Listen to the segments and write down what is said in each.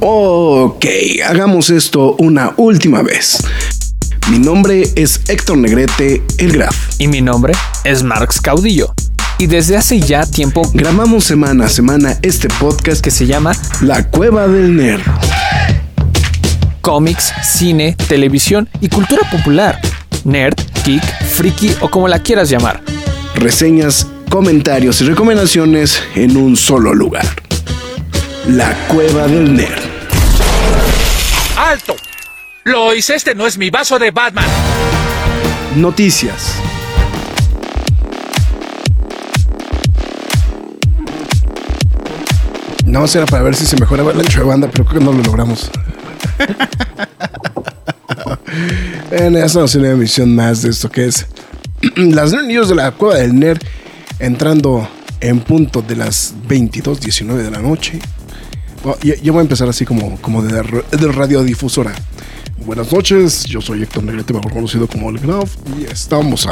Ok, hagamos esto una última vez. Mi nombre es Héctor Negrete, el Graf. Y mi nombre es Marx Caudillo. Y desde hace ya tiempo grabamos semana a semana este podcast que se llama La Cueva del Nerd. Cómics, cine, televisión y cultura popular. Nerd, geek, friki o como la quieras llamar. Reseñas, comentarios y recomendaciones en un solo lugar. La Cueva del Nerd. ¡Alto! Lois, este no es mi vaso de Batman. Noticias. No, era para ver si se mejoraba el ancho de banda, pero creo que no lo logramos. Bueno, ya estamos en una emisión más de esto que es las Nerd News de la Cueva del Nerd, entrando en punto de las 22:19 de la noche. Yo voy a empezar así como de radiodifusora. Buenas noches, yo soy Héctor Negrete, mejor conocido como el Graf, y estamos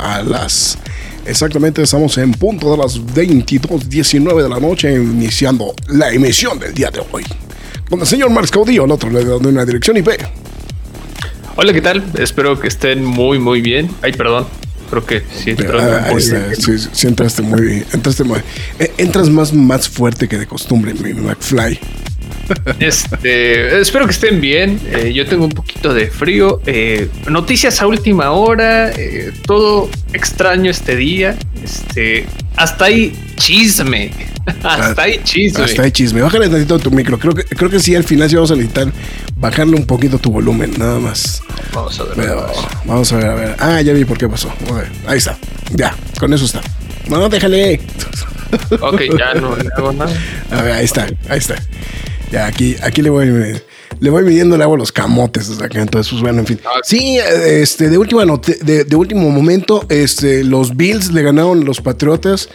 en punto de las 22:19 de la noche, iniciando la emisión del día de hoy. Con el señor Marx Caudillo, al otro lado de una dirección IP. Hola, ¿qué tal? Espero que estén muy bien. Ay, perdón. Creo que sí entraste muy bien. Entras más fuerte que de costumbre, mi McFly. Espero que estén bien. Yo tengo un poquito de frío. Noticias a última hora. Todo extraño este día. Hasta ahí chisme. Hasta ahí chisme. Bájale tantito tu micro. Creo que sí, al final sí vamos a necesitar bajarle un poquito tu volumen, nada más. Vamos a ver. Vamos a ver. Ah, ya vi por qué pasó. A ver, ahí está. Ya, con eso está. No, déjale. Ok, ya no le hago nada. A ver, ahí está. Ya, aquí le voy midiendo el agua a los camotes desde acá. Entonces, pues bueno, en fin. Sí, de último momento, los Bills le ganaron a los Patriotas,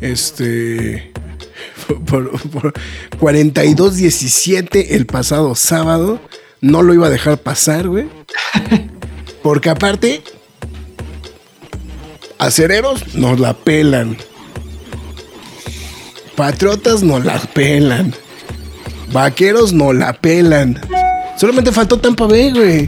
por 42-17 el pasado sábado. No lo iba a dejar pasar, güey. Porque aparte, acereros nos la pelan. Patriotas nos la pelan. Vaqueros no la pelan. Solamente faltó Tampa Bay, güey.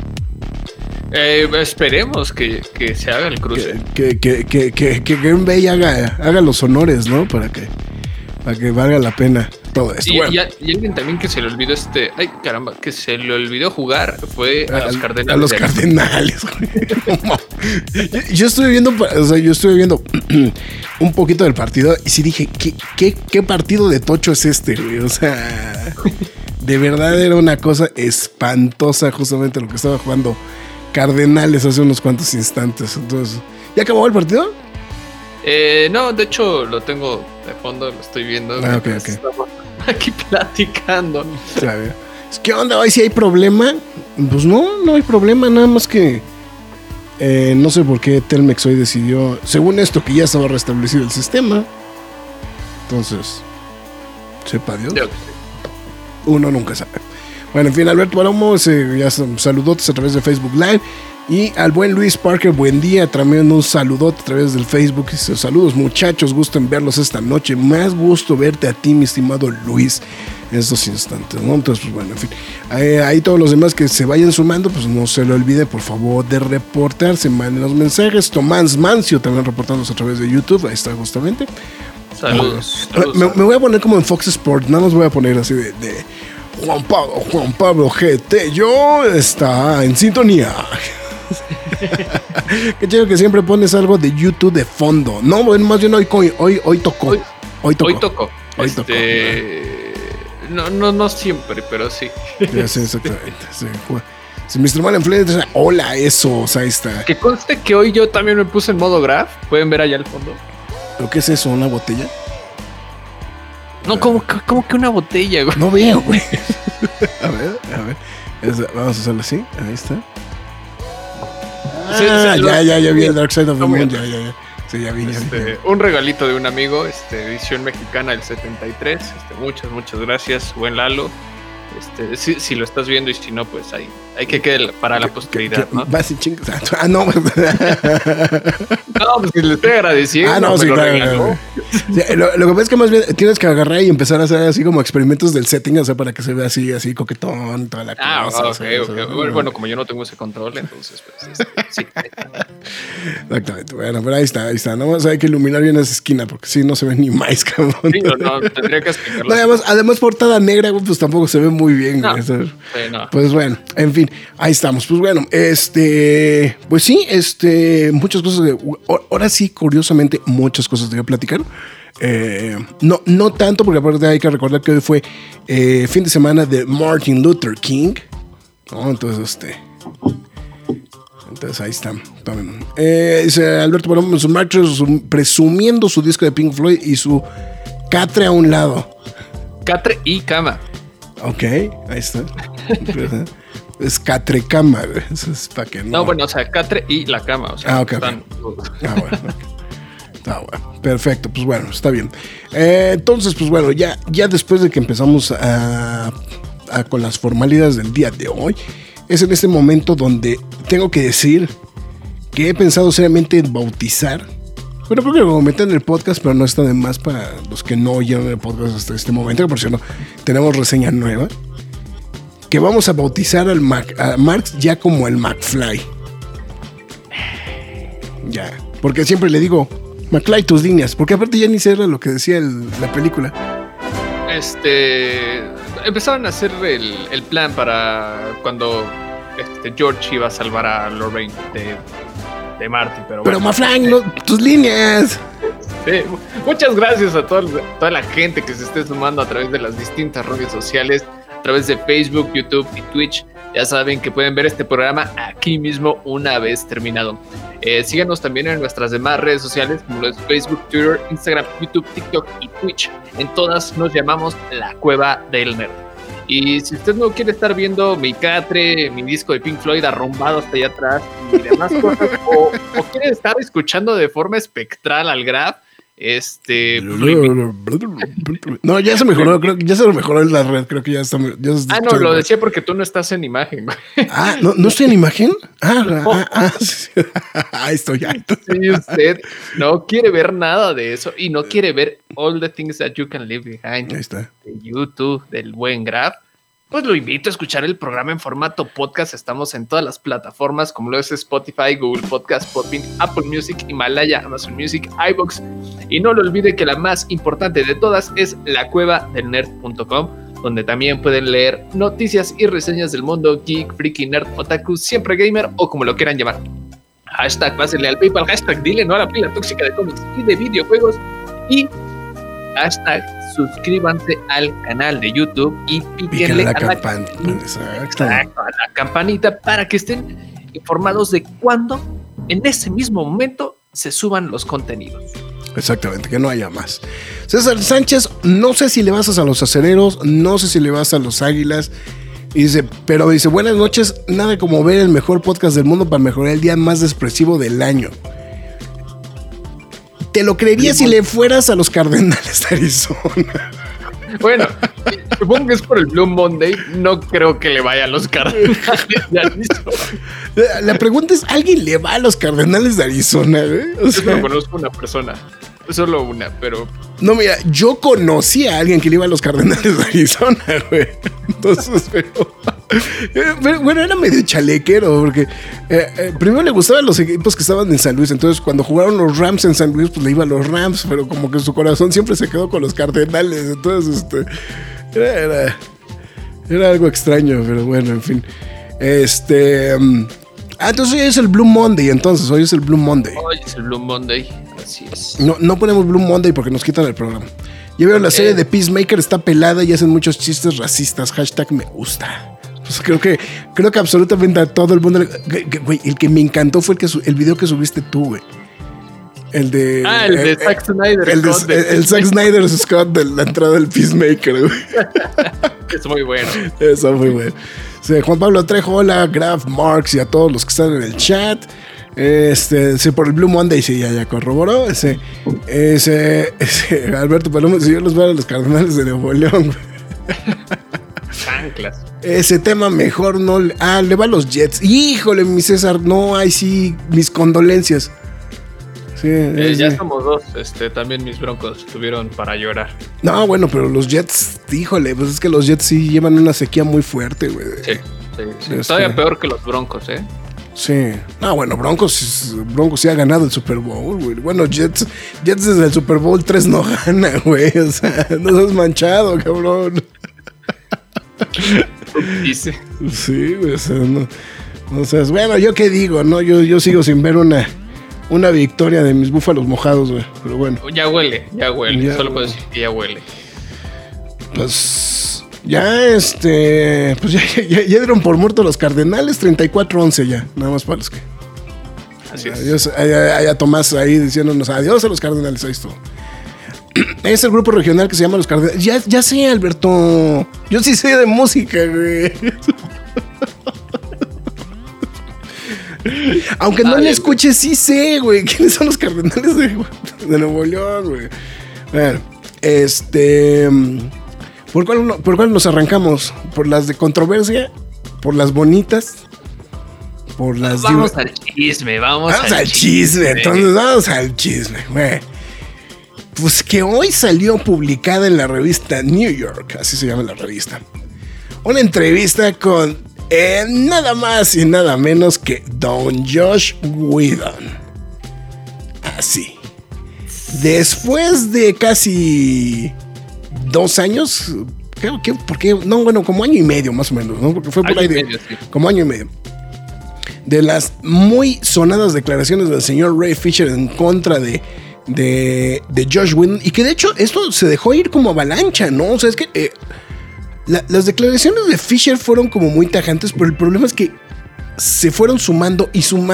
Esperemos que se haga el cruce. Que Green Bay haga los honores, ¿no? Para que valga la pena todo esto. Y alguien también que se le olvidó que se le olvidó jugar fue a los Cardenales. A los Cardenales, güey. Yo estuve viendo un poquito del partido y sí dije, ¿qué partido de tocho es este, güey? O sea, de verdad era una cosa espantosa justamente lo que estaba jugando Cardenales hace unos cuantos instantes. Entonces, ¿ya acabó el partido? No, de hecho lo tengo de fondo, lo estoy viendo. Ok. Estamos aquí platicando. Claro. ¿Qué onda? ¿Hoy sí hay problema? Pues no hay problema, nada más que no sé por qué Telmex hoy decidió, según esto, que ya estaba restablecido el sistema. Entonces, sepa Dios. Uno nunca sabe. Bueno, en fin, Alberto Palomo, ya saludotes a través de Facebook Live. Y al buen Luis Parker, buen día, también un saludote a través del Facebook. Saludos muchachos, gusto en verlos esta noche. Más gusto verte a ti, mi estimado Luis, en estos instantes, ¿no? Entonces, pues bueno, en fin. Ahí todos los demás que se vayan sumando, pues no se le olvide, por favor, de reportarse, manden los mensajes. Tomás Mancio también reportándose a través de YouTube, ahí está justamente. Saludos. Me voy a poner como en Fox Sports, nada más voy a poner así de Juan Pablo GT, yo está en sintonía. Qué chido que siempre pones algo de YouTube de fondo. No, bueno, más bien hoy tocó. Hoy tocó. No siempre, pero sí. Sí, exactamente. Sí. Si Mr. Malenfled dice, hola, eso, o sea, ahí está. Que conste que hoy yo también me puse en modo Graf. Pueden ver allá al fondo. ¿Pero qué es eso? ¿Una botella? No, ¿cómo que una botella, güey? No veo, güey. A ver. Vamos a hacerlo así. Ahí está. Ya vi el Dark Side of the Moon. Ya. Sí, ya vi. Un regalito de un amigo, edición mexicana del 73. Muchas gracias, buen Lalo. Si lo estás viendo y si no, pues ahí Hay que quede para la posteridad, ¿no? Vas y chingas. Ah, no. No, pues que le estoy agradeciendo. Ah, no, sí, claro. Sí, lo que pasa es que más bien tienes que agarrar y empezar a hacer así como experimentos del setting, o sea, para que se vea así coquetón, toda la cosa. Ok. Bueno, como yo no tengo ese control, entonces, pues, sí. Exactamente. Bueno, pero ahí está. No más hay que iluminar bien esa esquina, porque si no se ve ni más, cabrón. Sí, no, tendría que explicarlo. No, además portada negra, pues tampoco se ve muy bien. No, no. Pues bueno, en fin, ahí estamos. Pues bueno, pues sí, muchas cosas. Ahora sí, curiosamente, muchas cosas de platicar. No tanto, porque aparte hay que recordar que hoy fue fin de semana de Martin Luther King, ¿no? Entonces, ahí está. Dice Alberto Paloma, su marcha presumiendo su disco de Pink Floyd y su catre a un lado. Catre y cama. Ok, ahí está. Es catre cama, güey. Eso es para que no. No, bueno, o sea, catre y la cama. O sea, ok. Bueno. Ah, bueno, perfecto, pues bueno, está bien. Entonces, pues bueno, ya después de que empezamos con las formalidades del día de hoy, es en este momento donde tengo que decir que he pensado seriamente en bautizar. Bueno, creo que lo comenté en el podcast, pero no está de más para los que no oyeron el podcast hasta este momento, que por cierto, tenemos reseña nueva. Que vamos a bautizar a Marx ya como el McFly. Ya, porque siempre le digo, McFly, tus líneas, porque aparte ya ni sé lo que decía la película. Empezaron a hacer el plan para cuando George iba a salvar a Lorraine de Marty, pero bueno. McFly, tus líneas. Sí, muchas gracias a toda la gente que se esté sumando a través de las distintas redes sociales, a través de Facebook, YouTube y Twitch. Ya saben que pueden ver este programa aquí mismo una vez terminado. Síganos también en nuestras demás redes sociales, como lo es Facebook, Twitter, Instagram, YouTube, TikTok y Twitch. En todas nos llamamos La Cueva del Nerd. Y si usted no quiere estar viendo mi catre, mi disco de Pink Floyd arrumbado hasta allá atrás y demás cosas, o quiere estar escuchando de forma espectral al Graf, no, ya se mejoró, creo que ya se mejoró en la red, creo que ya está. No, lo decía porque tú no estás en imagen. ¿No estoy en imagen? Sí. Estoy alto. Si usted no quiere ver nada de eso y no quiere ver all the things that you can leave behind de YouTube, del buen Graf, pues lo invito a escuchar el programa en formato podcast. Estamos en todas las plataformas como lo es Spotify, Google Podcast, Podbean, Apple Music, Himalaya, Amazon Music, iVoox. Y no lo olvide que la más importante de todas es lacuevadelnerd.com, donde también pueden leer noticias y reseñas del mundo geek, freaky, nerd, otaku, siempre gamer o como lo quieran llamar. Hashtag pásenle al PayPal, hashtag dile no a la pila tóxica de cómics y de videojuegos y hashtag suscríbanse al canal de YouTube y píquenle a la campanita para que estén informados de cuándo en ese mismo momento se suban los contenidos. Exactamente, que no haya más. César Sánchez, no sé si le vas a los acereros, no sé si le vas a los águilas. Y dice, buenas noches, nada como ver el mejor podcast del mundo para mejorar el día más depresivo del año. Te lo creería si le fueras a los Cardenales de Arizona. Bueno, supongo que es por el Blue Monday. No creo que le vaya a los Cardenales de Arizona. La pregunta es, ¿alguien le va a los Cardenales de Arizona? Yo solo conozco una persona. Solo una, pero... No, mira, yo conocí a alguien que le iba a los Cardenales de Arizona, güey. Entonces, pero bueno, era medio chalequero, porque primero le gustaban los equipos que estaban en San Luis. Entonces, cuando jugaron los Rams en San Luis, pues le iba a los Rams, pero como que su corazón siempre se quedó con los Cardenales. Entonces, era algo extraño, pero bueno, en fin. Entonces hoy es el Blue Monday, Hoy es el Blue Monday. Así es. No ponemos Blue Monday porque nos quitan el programa. Ya veo la serie de Peacemaker, está pelada y hacen muchos chistes racistas. Hashtag me gusta. Pues creo que absolutamente a todo el mundo. Güey, el que me encantó fue el video que subiste tú, güey. El de Zack Snyder. El Zack Snyder Scott de la entrada del Peacemaker, güey. Es muy bueno. Eso, muy bueno. Juan Pablo Trejo, hola, Graf, Marx y a todos los que están en el chat. Por el Blue Monday, sí, ya corroboró. Alberto Paloma, si yo los veo a los Cardenales de Nuevo León. chanclas. Ese tema mejor no. Le va a los Jets. Híjole, mi César. No, ay, sí. Mis condolencias. Sí, Ya sí. somos dos. También mis Broncos tuvieron para llorar. No, bueno, pero los Jets, híjole, pues es que los Jets sí llevan una sequía muy fuerte, güey. Sí. Todavía peor que los Broncos, Sí. No, bueno, Broncos sí ha ganado el Super Bowl, güey. Bueno, Jets desde el Super Bowl 3 no gana, güey. O sea, no seas manchado, cabrón. Dice. Sí, güey, o sea, no. O sea, bueno, ¿yo qué digo, no? Yo sigo sin ver una victoria de mis búfalos mojados, güey. Pero bueno. Ya huele. Ya, Solo puedo decir que ya huele. Pues ya pues ya dieron por muertos los Cardenales, 34-11 ya, nada más para los que. Así es. Adiós, a Tomás ahí diciéndonos adiós a los Cardenales, ahí estuvo. Es el grupo regional que se llama Los Cardenales. Ya sé, Alberto. Yo sí sé de música, güey. Aunque no le escuche, sí sé, güey. ¿Quiénes son los Cardenales de Nuevo León, güey? Bueno, ¿por cuál nos arrancamos? ¿Por las de controversia? ¿Por las bonitas? ¿Por las Vamos al chisme, vamos al chisme? Entonces vamos al chisme, güey. Pues que hoy salió publicada en la revista New York, así se llama la revista, una entrevista con nada más y nada menos que Don Josh Whedon. Así. Después de casi 2 años, creo que, porque, no, bueno, como año y medio más o menos, ¿no? Porque fue por ahí como año y medio. De las muy sonadas declaraciones del señor Ray Fisher en contra de Josh Whedon, y que de hecho esto se dejó ir como avalancha, ¿no? O sea, es que las declaraciones de Fisher fueron como muy tajantes, pero el problema es que se fueron sumando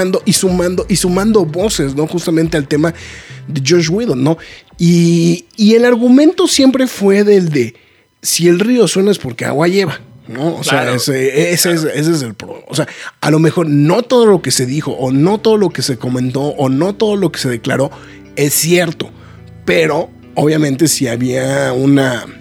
voces, ¿no? Justamente al tema de Josh Whedon, ¿no? Y el argumento siempre fue del de si el río suena es porque agua lleva, ¿no? O sea, ese es el problema. O sea, a lo mejor no todo lo que se dijo, o no todo lo que se comentó, o no todo lo que se declaró es cierto, pero obviamente si había un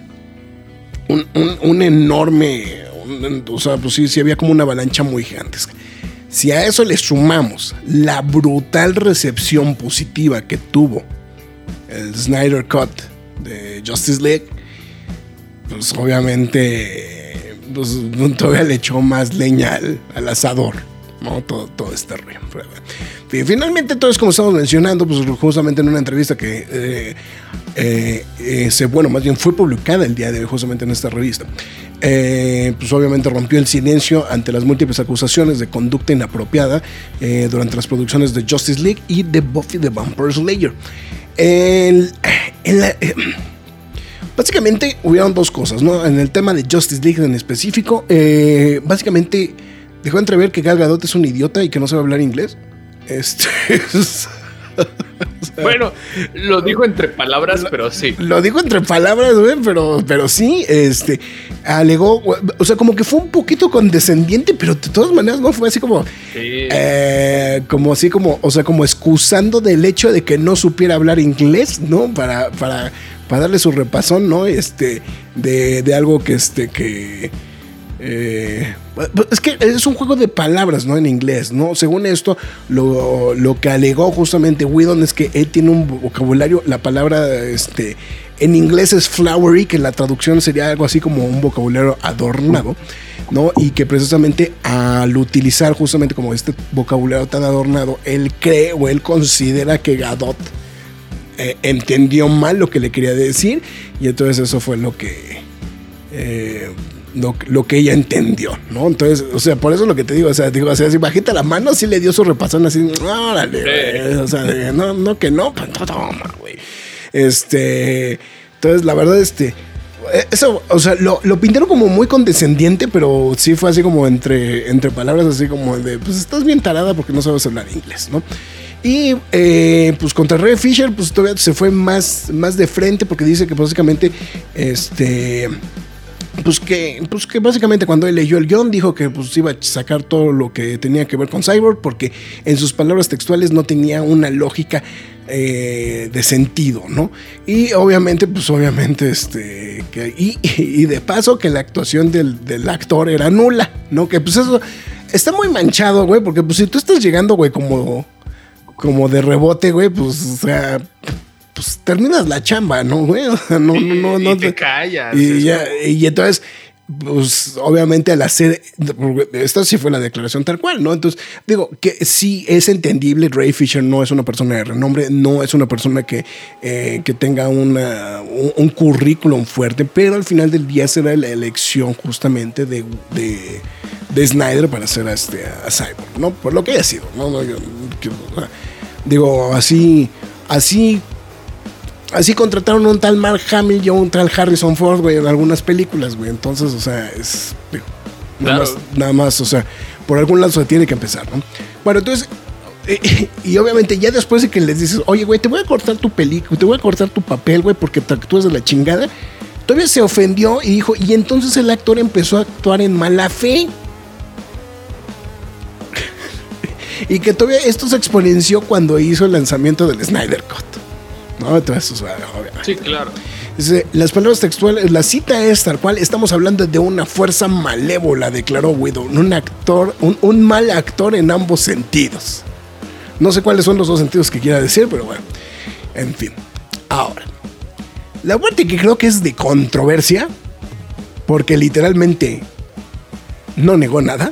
enorme, o sea, pues sí había como una avalancha muy gigantesca. Si a eso le sumamos la brutal recepción positiva que tuvo el Snyder Cut de Justice League, pues obviamente pues, todavía le echó más leña al asador, ¿no? Todo este rollo. Finalmente, todo es como estamos mencionando, pues justamente en una entrevista que más bien fue publicada el día de hoy, justamente en esta revista. Pues obviamente rompió el silencio ante las múltiples acusaciones de conducta inapropiada durante las producciones de Justice League y de Buffy the Vampire Slayer. Básicamente hubieron 2 cosas, ¿no? En el tema de Justice League en específico, básicamente dejó entrever que Gal Gadot es un idiota y que no sabe hablar inglés. Bueno, lo dijo entre palabras, pero sí. Lo dijo entre palabras, güey, pero sí, alegó, o sea, como que fue un poquito condescendiente, pero de todas maneras no fue así como, sí. O sea, como excusando del hecho de que no supiera hablar inglés, ¿no? Para darle su repasón, ¿no? De algo que es que es un juego de palabras, ¿no? En inglés, ¿no? Según esto, lo que alegó justamente Whedon es que él tiene un vocabulario, la palabra en inglés es flowery, que la traducción sería algo así como un vocabulario adornado, ¿no? Y que precisamente al utilizar justamente como este vocabulario tan adornado, él cree o él considera que Gadot entendió mal lo que le quería decir, y entonces eso fue lo que ella entendió, ¿no? Entonces, o sea, por eso lo que te digo, o sea, si bajita la mano, sí le dio su repasón así, órale, güey, o sea, no, pues toma, güey. Entonces, la verdad, eso, o sea, lo pintaron como muy condescendiente, pero sí fue así como entre palabras, así como de, pues estás bien tarada porque no sabes hablar inglés, ¿no? Y pues contra Ray Fisher, pues todavía se fue más de frente porque dice que básicamente, pues que básicamente cuando él leyó el guión dijo que pues iba a sacar todo lo que tenía que ver con Cyborg, porque en sus palabras textuales no tenía una lógica de sentido, ¿no? Y obviamente y de paso que la actuación del actor era nula, ¿no? Que pues eso está muy manchado, güey, porque pues si tú estás llegando, güey, como de rebote, güey, pues, o sea, pues terminas la chamba, ¿no, güey? O sea, no. Y te callas. Y entonces, pues, obviamente al hacer, esta sí fue la declaración tal cual, ¿no? Entonces, digo, que sí es entendible, Ray Fisher no es una persona de renombre, no es una persona que tenga un currículum fuerte, pero al final del día será la elección justamente de Snyder para hacer a Cyborg, ¿no? Por lo que haya sido, ¿no? Digo, así contrataron a un tal Mark Hamill y a un tal Harrison Ford, güey, en algunas películas, güey. Entonces, o sea, nada más, o sea, por algún lado se tiene que empezar, ¿no? Bueno, entonces, y obviamente ya después de que les dices, oye, güey, te voy a cortar tu película, te voy a cortar tu papel, güey, porque te actúas de la chingada, todavía se ofendió y dijo, y entonces el actor empezó a actuar en mala fe. Y que todavía esto se exponenció cuando hizo el lanzamiento del Snyder Cut, ¿no? Entonces, o sea, obviamente. Sí, claro. Dice, las palabras textuales, la cita es tal cual, estamos hablando de una fuerza malévola, declaró Whedon, un mal actor en ambos sentidos. No sé cuáles son los dos sentidos que quiera decir, pero bueno, en fin. Ahora, la parte que creo que es de controversia, porque literalmente no negó nada,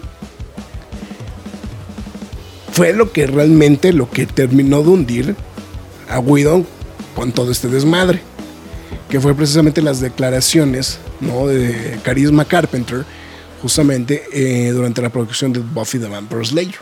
fue lo que terminó de hundir a Whedon con todo este desmadre, que fue precisamente las declaraciones, ¿no?, de Charisma Carpenter, justamente durante la producción de Buffy the Vampire Slayer.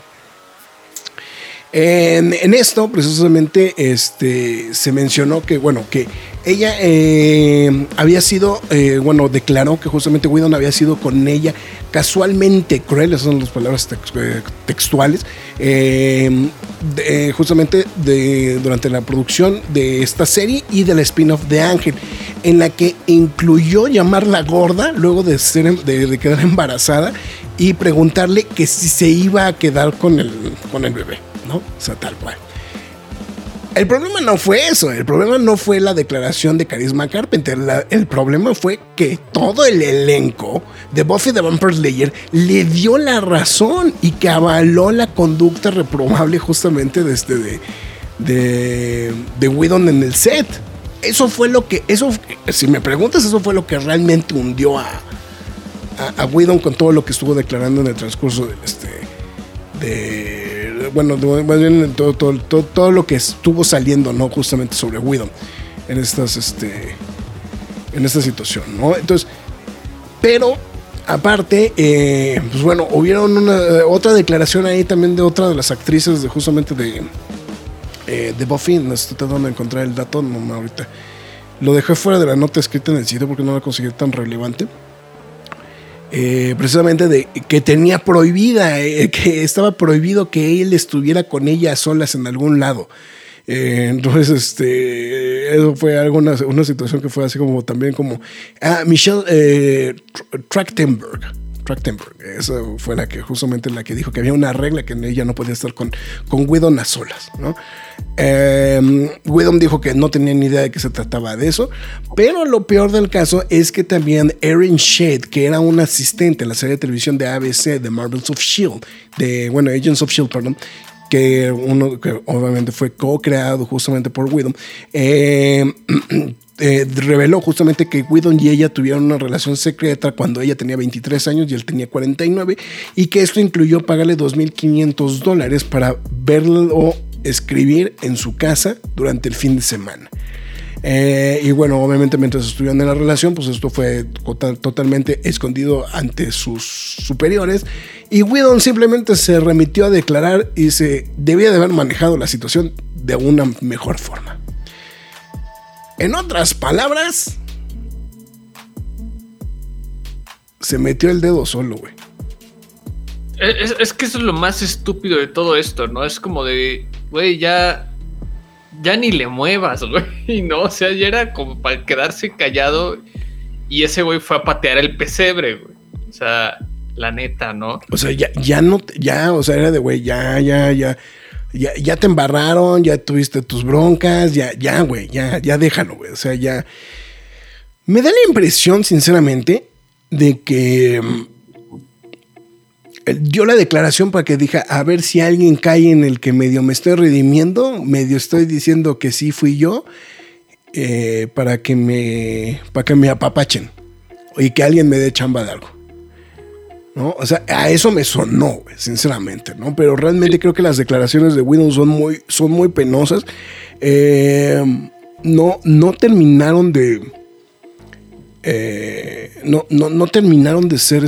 En esto, precisamente, se mencionó que, bueno, que ella había sido, declaró que justamente Whedon había sido con ella casualmente cruel, esas son las palabras textuales, justamente durante la producción de esta serie y del spin-off de Ángel, en la que incluyó llamarla gorda luego de quedar embarazada y preguntarle que si se iba a quedar con el bebé, ¿no? O sea, tal cual. El problema no fue eso, el problema no fue la declaración de Charisma Carpenter, el problema fue que todo el elenco de Buffy the Vampire Slayer le dio la razón y que avaló la conducta reprobable justamente de Whedon en el set. Eso fue lo que, si me preguntas, eso fue lo que realmente hundió a Whedon con todo lo que estuvo declarando en el transcurso más bien todo lo que estuvo saliendo, ¿no?, justamente sobre Whedon en esta situación, ¿no? Entonces, pero aparte, pues bueno, hubieron otra declaración ahí también de otra de las actrices justamente de Buffy. No estoy tratando de encontrar el dato, no, ahorita lo dejé fuera de la nota escrita en el sitio porque no la conseguí tan relevante. Precisamente de que tenía prohibida, que estaba prohibido que él estuviera con ella a solas en algún lado. Entonces, eso fue una situación que fue así como también como Michelle Trachtenberg, esa fue justamente la que dijo que había una regla que ella no podía estar con Whedon a solas, ¿no? Whedon dijo que no tenía ni idea de que se trataba de eso, pero lo peor del caso es que también Erin Shade, que era un asistente en la serie de televisión de ABC de Marvels of S.H.I.E.L.D., Agents of S.H.I.E.L.D., perdón, que obviamente fue co-creado justamente por Whedon, reveló justamente que Whedon y ella tuvieron una relación secreta cuando ella tenía 23 años y él tenía 49, y que esto incluyó pagarle $2,500 para verlo escribir en su casa durante el fin de semana. Y bueno, obviamente mientras estuvieron en la relación, pues esto fue totalmente escondido ante sus superiores, y Whedon simplemente se remitió a declarar y se debía de haber manejado la situación de una mejor forma. En otras palabras, se metió el dedo solo, güey. Es que eso es lo más estúpido de todo esto, ¿no? Es como de, güey, ya ni le muevas, güey, ¿no? O sea, ya era como para quedarse callado y ese güey fue a patear el pesebre, güey. O sea, la neta, ¿no? O sea, o sea, era de güey, ya te embarraron, ya tuviste tus broncas, güey, ya déjalo, güey. O sea, ya. Me da la impresión, sinceramente, de que dio la declaración para que diga, a ver si alguien cae en el que medio me estoy redimiendo, medio estoy diciendo que sí fui yo, para que me apapachen y que alguien me dé chamba de algo, ¿no? O sea, a eso me sonó, sinceramente, ¿no? Pero realmente creo que las declaraciones de Whedon son muy penosas. No terminaron de no terminaron de ser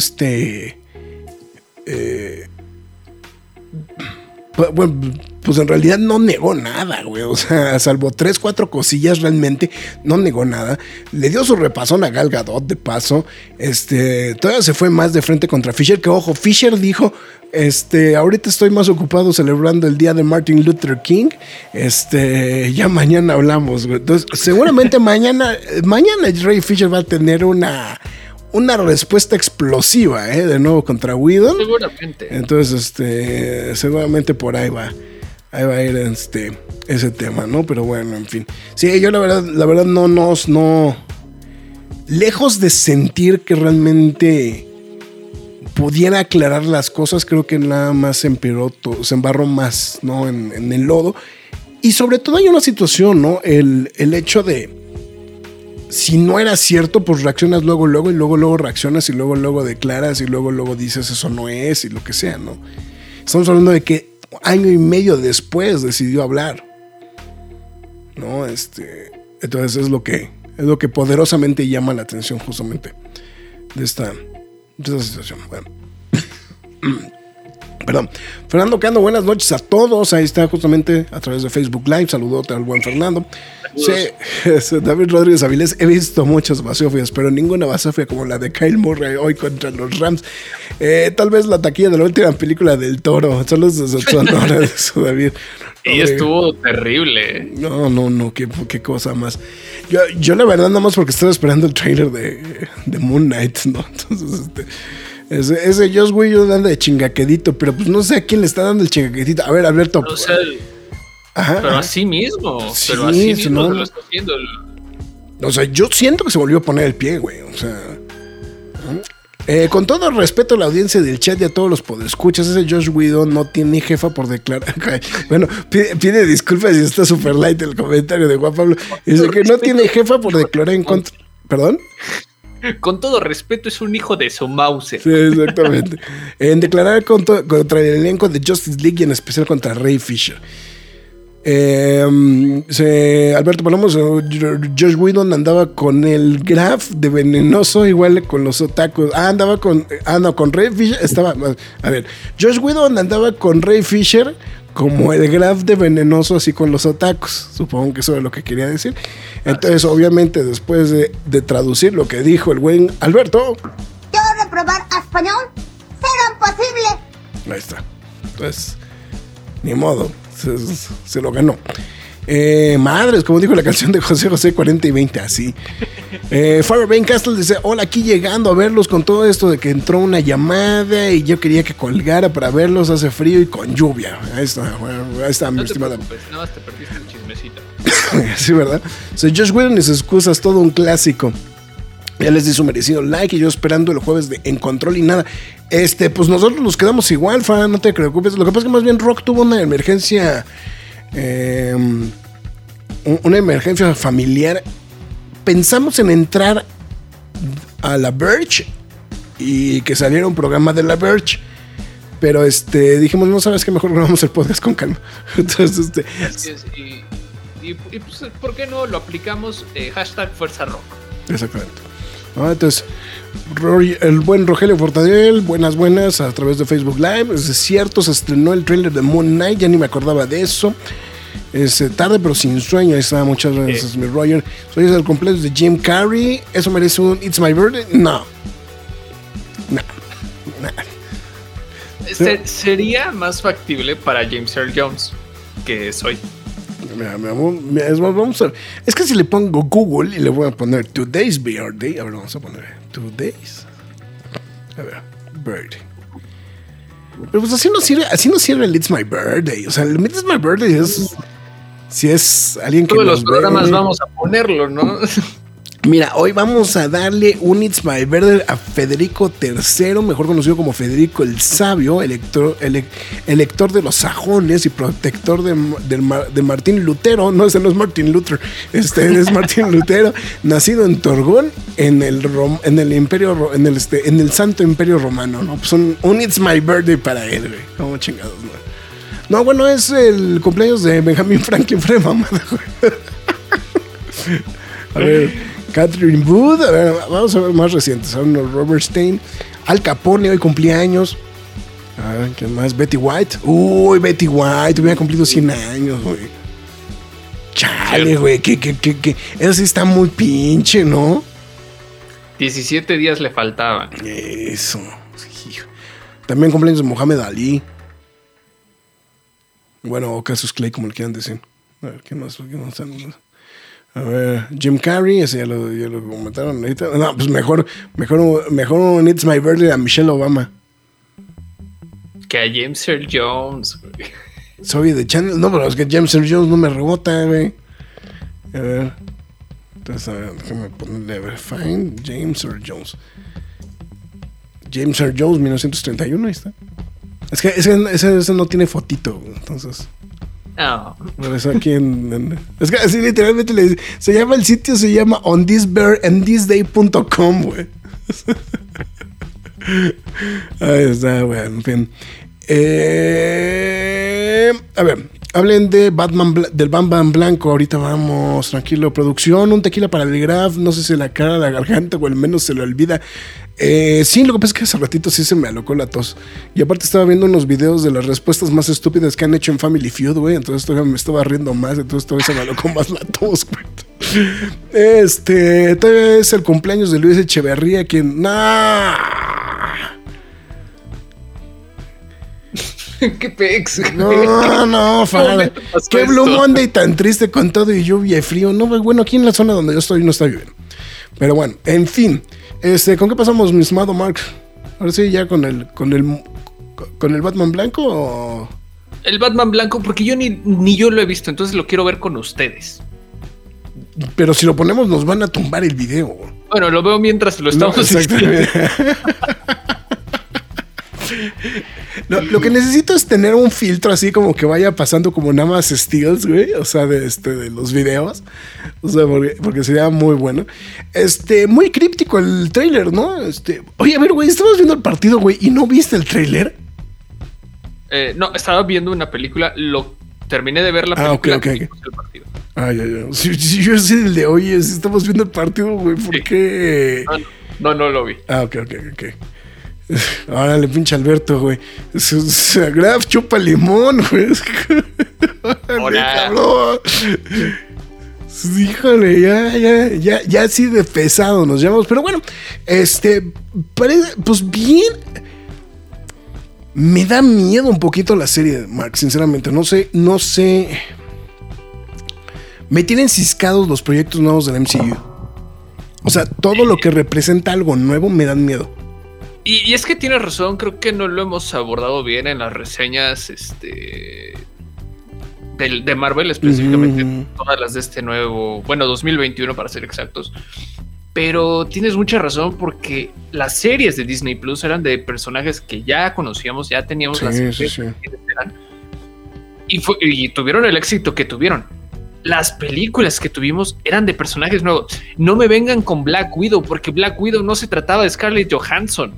bueno, pues en realidad no negó nada, güey. O sea, salvo 3-4 cosillas, realmente no negó nada. Le dio su repasón a Gal Gadot, de paso. Todavía se fue más de frente contra Fisher. Que ojo, Fisher dijo: ahorita estoy más ocupado celebrando el día de Martin Luther King. Ya mañana hablamos, güey. Entonces, seguramente mañana Ray Fisher va a tener una respuesta explosiva, de nuevo contra Whedon. Seguramente. Entonces, seguramente por ahí va a ir ese tema, ¿no? Pero bueno, en fin. Sí, yo la verdad no. Lejos de sentir que realmente pudiera aclarar las cosas, creo que nada más se embarró más, ¿no? En el lodo. Y sobre todo hay una situación, ¿no? El hecho de, si no era cierto, pues reaccionas luego y luego reaccionas y luego declaras y luego dices eso no es y lo que sea, ¿no? Estamos hablando de que año y medio después decidió hablar, ¿no? Entonces es lo que poderosamente llama la atención justamente de esta situación. Bueno. Perdón. Fernando Cano, buenas noches a todos. Ahí está justamente a través de Facebook Live. Saludote al buen Fernando. Sí, David Rodríguez Avilés. He visto muchas basofias, pero ninguna basofia como la de Kyle Murray hoy contra los Rams. Tal vez la taquilla de la última película del Toro. Saludos desde Sonora de eso, David. Y estuvo terrible. No, qué cosa más. Yo la verdad, nada más porque estaba esperando el trailer de Moon Knight, ¿no? Entonces, ese Joss Whedon anda de chingaquedito, pero pues no sé a quién le está dando el chingaquedito. A ver, Alberto. O sea, pero así mismo. Sí, pero así mismo lo está haciendo. O sea, yo siento que se volvió a poner el pie, güey. O sea, con todo el respeto a la audiencia del chat y a todos los podescuchas, ese Joss Whedon no tiene jefa por declarar. Bueno, pide disculpas si está super light el comentario de Juan Pablo. Dice que no tiene jefa por declarar en contra. ¿Perdón? Con todo respeto, es un hijo de su mouse. Sí, exactamente. En declarar contra el elenco de Justice League y en especial contra Ray Fisher. Alberto Palomos, Joss Whedon andaba con el Graf de Venenoso, igual con los otakus. Andaba con Ray Fisher. A ver, Joss Whedon andaba con Ray Fisher como el Graf de Venenoso, así con los otakus. Supongo que eso es lo que quería decir. Entonces, obviamente, después de traducir lo que dijo el buen Alberto, yo reprobar a español, será imposible. Ahí está. Entonces, ni modo, se lo ganó. Madres, como dijo la canción de José José, 40 y 20, así. Fairbairn Castle dice: hola, aquí llegando a verlos con todo esto de que entró una llamada y yo quería que colgara para verlos, hace frío y con lluvia. Ahí está, mi estimada. Nada más te perdiste un chismecito. Sí, ¿verdad? O sea, Joss Whedon y sus excusas, todo un clásico. Ya les di su merecido like y yo esperando el jueves de En Control y nada. Pues nosotros nos quedamos igual, Fa, no te preocupes. Lo que pasa es que más bien Rock tuvo una emergencia. Una emergencia familiar. Pensamos en entrar a la Verge y que saliera un programa de la Verge, pero dijimos, no, sabes que mejor grabamos el podcast con calma. Entonces, Así es, y pues, ¿por qué no lo aplicamos? Hashtag Fuerza Rock. Exactamente. Entonces, el buen Rogelio Fortadell, buenas a través de Facebook Live. Es cierto, se estrenó el trailer de Moon Knight, ya ni me acordaba de eso. Es tarde pero sin sueño. Ahí está, muchas gracias, mi Roger. Soy el cumpleaños de Jim Carrey. ¿Eso merece un It's My Birthday? No. Sería más factible para James Earl Jones, que soy. Mira, vamos a ver. Es que si le pongo Google y le voy a poner Today's Birthday. A ver, vamos a poner Today's. A ver, Birthday. Pero pues así no sirve el It's My Birthday. O sea, el It's My Birthday es... Si es alguien que... Todos los programas vamos a ponerlo, ¿no? Mira, hoy vamos a darle un It's My Birthday a Federico III, mejor conocido como Federico el Sabio, elector de los sajones y protector de Martín Lutero. No, ese no es Martin Luther, es Martín Lutero, nacido en Torgón, en el Santo Imperio Romano, ¿no? Pues un It's My Birthday para él, güey. Como chingados, ¿no? No, bueno, es el cumpleaños de Benjamin Franklin, fue mamada, güey. A ver... Catherine Wood, a ver, vamos a ver más recientes. Robert Stein, Al Capone, hoy cumpleaños. A ver, ¿qué más? Betty White. Uy, Betty White, hubiera cumplido 100 años, güey. Chale, güey, que eso sí está muy pinche, ¿no? 17 días le faltaban. Eso. Hijo. También cumpleaños de Mohamed Ali. Bueno, o Cassius Clay, como le quieran decir. A ver, ¿qué más? A ver, Jim Carrey, ese ya lo comentaron ahorita. No, pues mejor un It's My Birthday a Michelle Obama. Que a James Earl Jones. Soy de Channel. No, pero es que James Earl Jones no me rebota, güey. A ver. Entonces, a ver, déjame ponerle, a ver, Find James Earl Jones. James Earl Jones, 1931, ahí está. Es que ese no tiene fotito, güey, entonces... No. Eso aquí es que así literalmente se llama el sitio, se llama onthisday.com, güey. Ahí está, güey, en fin. A ver, hablen de del Batman blanco. Ahorita vamos, tranquilo. Producción, un tequila para el Graf. No sé si la cara, la garganta o al menos se le olvida. Sí, lo que pasa es que hace ratito sí se me alocó la tos. Y aparte estaba viendo unos videos de las respuestas más estúpidas que han hecho en Family Feud, güey. Entonces todavía me estaba riendo más. Entonces todavía se me alocó más la tos, güey. Todavía es el cumpleaños de Luis Echeverría, quien... ¡Nah! ¡Qué pex! No, Farah. ¡Qué Blue Monday tan triste con todo y lluvia y frío! No, bueno, aquí en la zona donde yo estoy no está bien. Pero bueno, en fin. ¿Con qué pasamos, mi estimado Mark? Ahora sí, ya con el Batman blanco o... El Batman blanco, porque yo ni yo lo he visto, entonces lo quiero ver con ustedes. Pero si lo ponemos nos van a tumbar el video. Bueno, lo veo mientras lo estamos diciendo. Lo que necesito es tener un filtro así como que vaya pasando como nada más stills, güey. O sea, de los videos. O sea, porque sería muy bueno. Muy críptico el trailer, ¿no? Oye, a ver, güey, estabas viendo el partido, güey, ¿y no viste el trailer? No, estaba viendo una película, terminé de ver la película. Ok. El partido. Ya. Si yo sé el de oye, si estamos viendo el partido, güey, ¿por qué? No lo vi. Ok. Órale, pinche Alberto, güey. Graf chupa limón, güey. Cabrón. Híjole, ya así de pesado nos llamamos. Pero bueno, pues bien. Me da miedo un poquito la serie, Mark, sinceramente. No sé. Me tienen ciscados los proyectos nuevos del MCU. O sea, todo lo que representa algo nuevo me dan miedo. Y es que tienes razón, creo que no lo hemos abordado bien en las reseñas de Marvel, específicamente todas las de este nuevo, 2021 para ser exactos. Pero tienes mucha razón porque las series de Disney Plus eran de personajes que ya conocíamos, ya teníamos las series que eran, y tuvieron el éxito que tuvieron. Las películas que tuvimos eran de personajes nuevos. No me vengan con Black Widow, porque Black Widow no se trataba de Scarlett Johansson.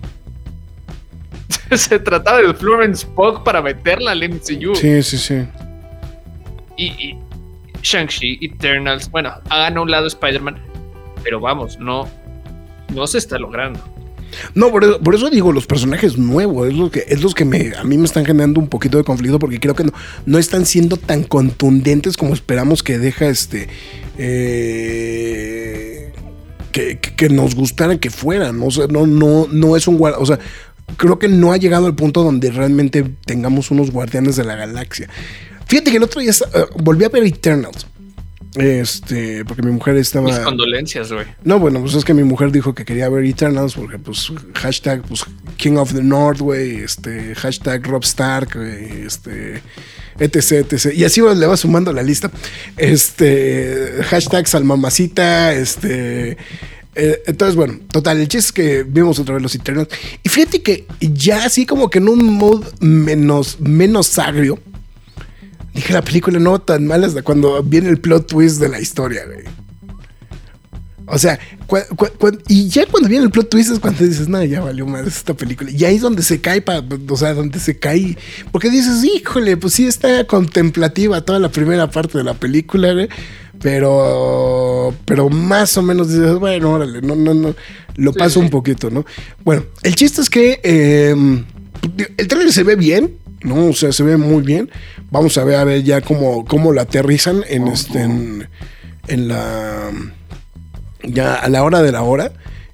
Se trataba de Florence Pugh para meterla al MCU. Sí. Y Shang-Chi, Eternals, hagan a un lado Spider-Man, pero vamos, no se está logrando. No, por eso digo, los personajes nuevos es los que a mí me están generando un poquito de conflicto, porque creo que no están siendo tan contundentes como esperamos que deja que nos gustara que fueran. O sea, no es un guardia. O sea, creo que no ha llegado al punto donde realmente tengamos unos guardianes de la galaxia. Fíjate que el otro día volví a ver Eternals. Porque mi mujer estaba... Mis condolencias, güey. No, bueno, pues es que mi mujer dijo que quería ver Eternals porque, pues, hashtag, pues, King of the North, güey, hashtag Rob Stark, güey, etc. Y así le va sumando la lista. Hashtag Salmamacita, entonces, bueno, total, el chiste es que vimos otra vez los Eternals. Y fíjate que ya así como que en un mood menos agrio, dije, la película no tan mala hasta cuando viene el plot twist de la historia, güey. O sea, y ya cuando viene el plot twist es cuando dices, no, ya valió más esta película. Y ahí es donde se cae, donde se cae. Porque dices, híjole, pues sí está contemplativa toda la primera parte de la película, güey. Pero más o menos dices, bueno, órale, no, lo paso un poquito, ¿no? Bueno, el chiste es que el trailer se ve bien, ¿no? O sea, se ve muy bien. Vamos a ver ya cómo lo aterrizan en la... ya a la hora de la hora.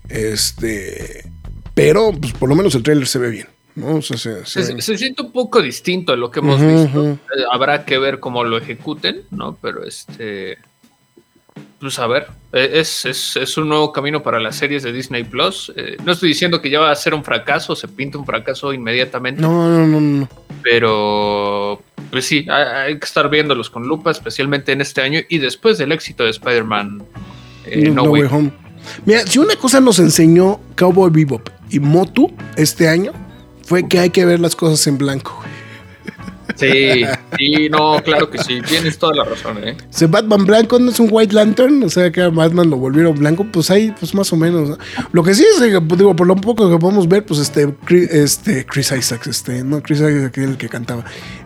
Pero, pues, por lo menos el trailer se ve bien, ¿no? O sea, se siente un poco distinto a lo que hemos visto. Habrá que ver cómo lo ejecuten, ¿no? Pero pues a ver, es un nuevo camino para las series de Disney Plus. No estoy diciendo que ya va a ser un fracaso, se pinta un fracaso inmediatamente. No. Pero, pues sí, hay que estar viéndolos con lupa, especialmente en este año y después del éxito de Spider-Man No Way Home. Mira, si una cosa nos enseñó Cowboy Bebop y Motu este año, fue que hay que ver las cosas en blanco, güey. Sí, no, claro que sí, tienes toda la razón, Si Batman blanco no es un White Lantern, o sea que a Batman lo volvieron blanco, pues ahí, pues más o menos, ¿no? Lo que sí es, digo, por lo poco que podemos ver, pues Chris Isaac, no, Chris Isaac el que cantaba,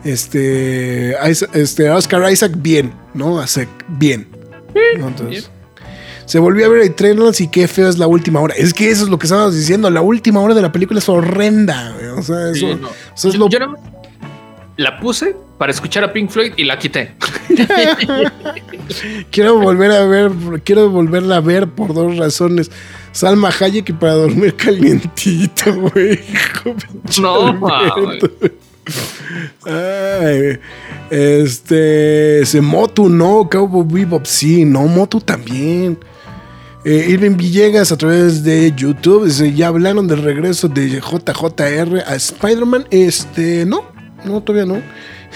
Oscar Isaac, bien, ¿no? Hace bien, ¿no? Entonces, bien. Se volvió a ver Eternals y qué feo es la última hora. Es que eso es lo que estábamos diciendo, la última hora de la película es horrenda, güey. O sea, eso, sí, no. Eso es lo... Yo no la puse para escuchar a Pink Floyd y la quité. Quiero volverla a ver por dos razones. Salma Hayek y para dormir calientito, güey. No, mames. Motu, no. Cowboy Bebop, sí. No, Motu también. Irving Villegas a través de YouTube dice, ya hablaron del regreso de JJR a Spider-Man. No, todavía no.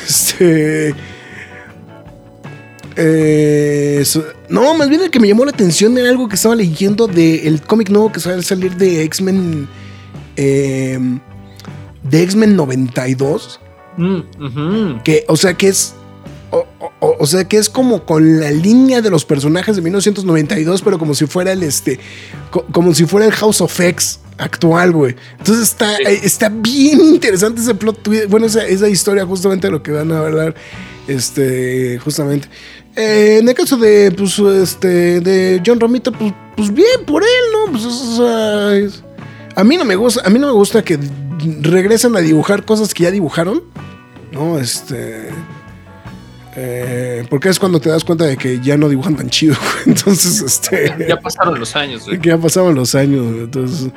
No, más bien el que me llamó la atención era algo que estaba leyendo del cómic nuevo que va a salir de X-Men. De X-Men 92. Que, o sea, que es. O sea, que es como con la línea de los personajes de 1992, pero como si fuera como si fuera el House of X actual, güey. Entonces está bien interesante ese plot twist. Bueno, esa historia, justamente de lo que van a hablar. Justamente. En el caso de, pues, de John Romita, pues bien por él, ¿no? Pues a mí no me gusta que regresen a dibujar cosas que ya dibujaron, ¿no? Porque es cuando te das cuenta de que ya no dibujan tan chido, güey. Entonces, ya pasaron los años, güey. Ya pasaron los años, güey. Entonces,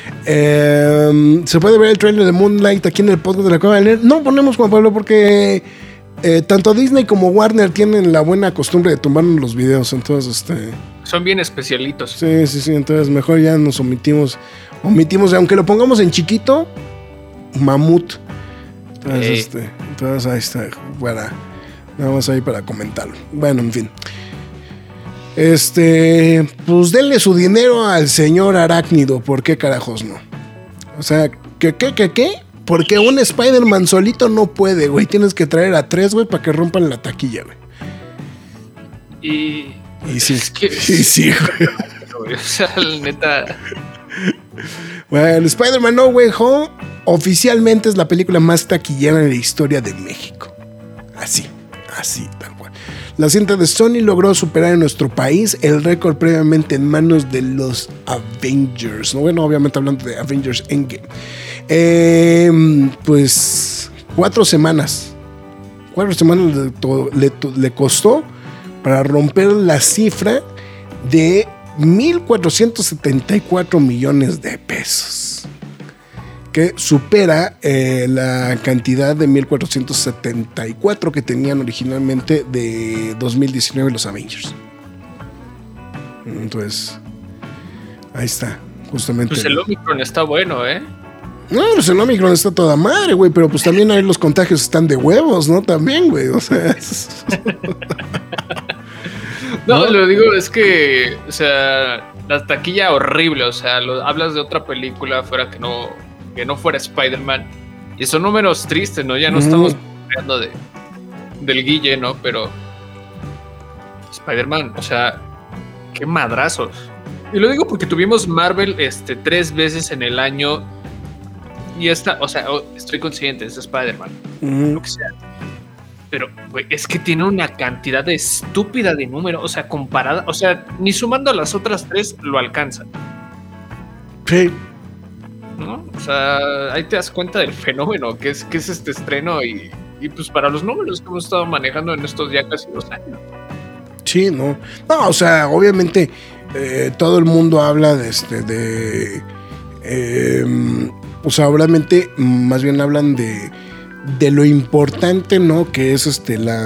se puede ver el trailer de Moonlight aquí en el podcast de la Cueva del Nerd. No ponemos, Juan Pablo, porque tanto Disney como Warner tienen la buena costumbre de tumbarnos los videos. Entonces, son bien especialitos. Sí. Entonces, mejor ya nos omitimos, aunque lo pongamos en chiquito, mamut. Entonces ahí está, vamos ahí para comentarlo. Bueno, en fin. Pues denle su dinero al señor Arácnido. ¿Por qué carajos no? O sea, ¿qué? Porque un Spider-Man solito no puede, güey. Tienes que traer a 3, güey, para que rompan la taquilla, güey. Y sí. Es que... sí, güey. O sea, la neta... Bueno, Spider-Man No Way Home oficialmente es la película más taquillera en la historia de México. Así, tal cual. La cinta de Sony logró superar en nuestro país el récord previamente en manos de los Avengers. Bueno, obviamente hablando de Avengers Endgame. Pues 4 semanas. 4 semanas le costó para romper la cifra de 1,474 millones de pesos. que supera la cantidad de 1,474 que tenían originalmente de 2019 los Avengers. Entonces, ahí está, justamente. Pues el Omicron está bueno, ¿eh? No, pues el Omicron está toda madre, güey, pero pues también ahí los contagios están de huevos, ¿no? También, güey, o sea... No, lo digo, es que, o sea, la taquilla horrible, o sea, hablas de otra película fuera que no fuera Spider-Man, y son números tristes, ¿no? Ya no estamos hablando del Guille, ¿no? Pero Spider-Man, o sea, qué madrazos. Y lo digo porque tuvimos Marvel 3 veces en el año, y esta, o sea, estoy consciente, es Spider-Man, lo que sea. Pero, güey, es que tiene una cantidad de estúpida de número, o sea, comparada, o sea, ni sumando a las otras 3 lo alcanza. Sí. ¿No? O sea, ahí te das cuenta del fenómeno que es este estreno y pues para los números que hemos estado manejando en estos ya casi 2 años. Sí, no. No, o sea, obviamente todo el mundo habla o sea, obviamente más bien hablan de lo importante, ¿no? Que es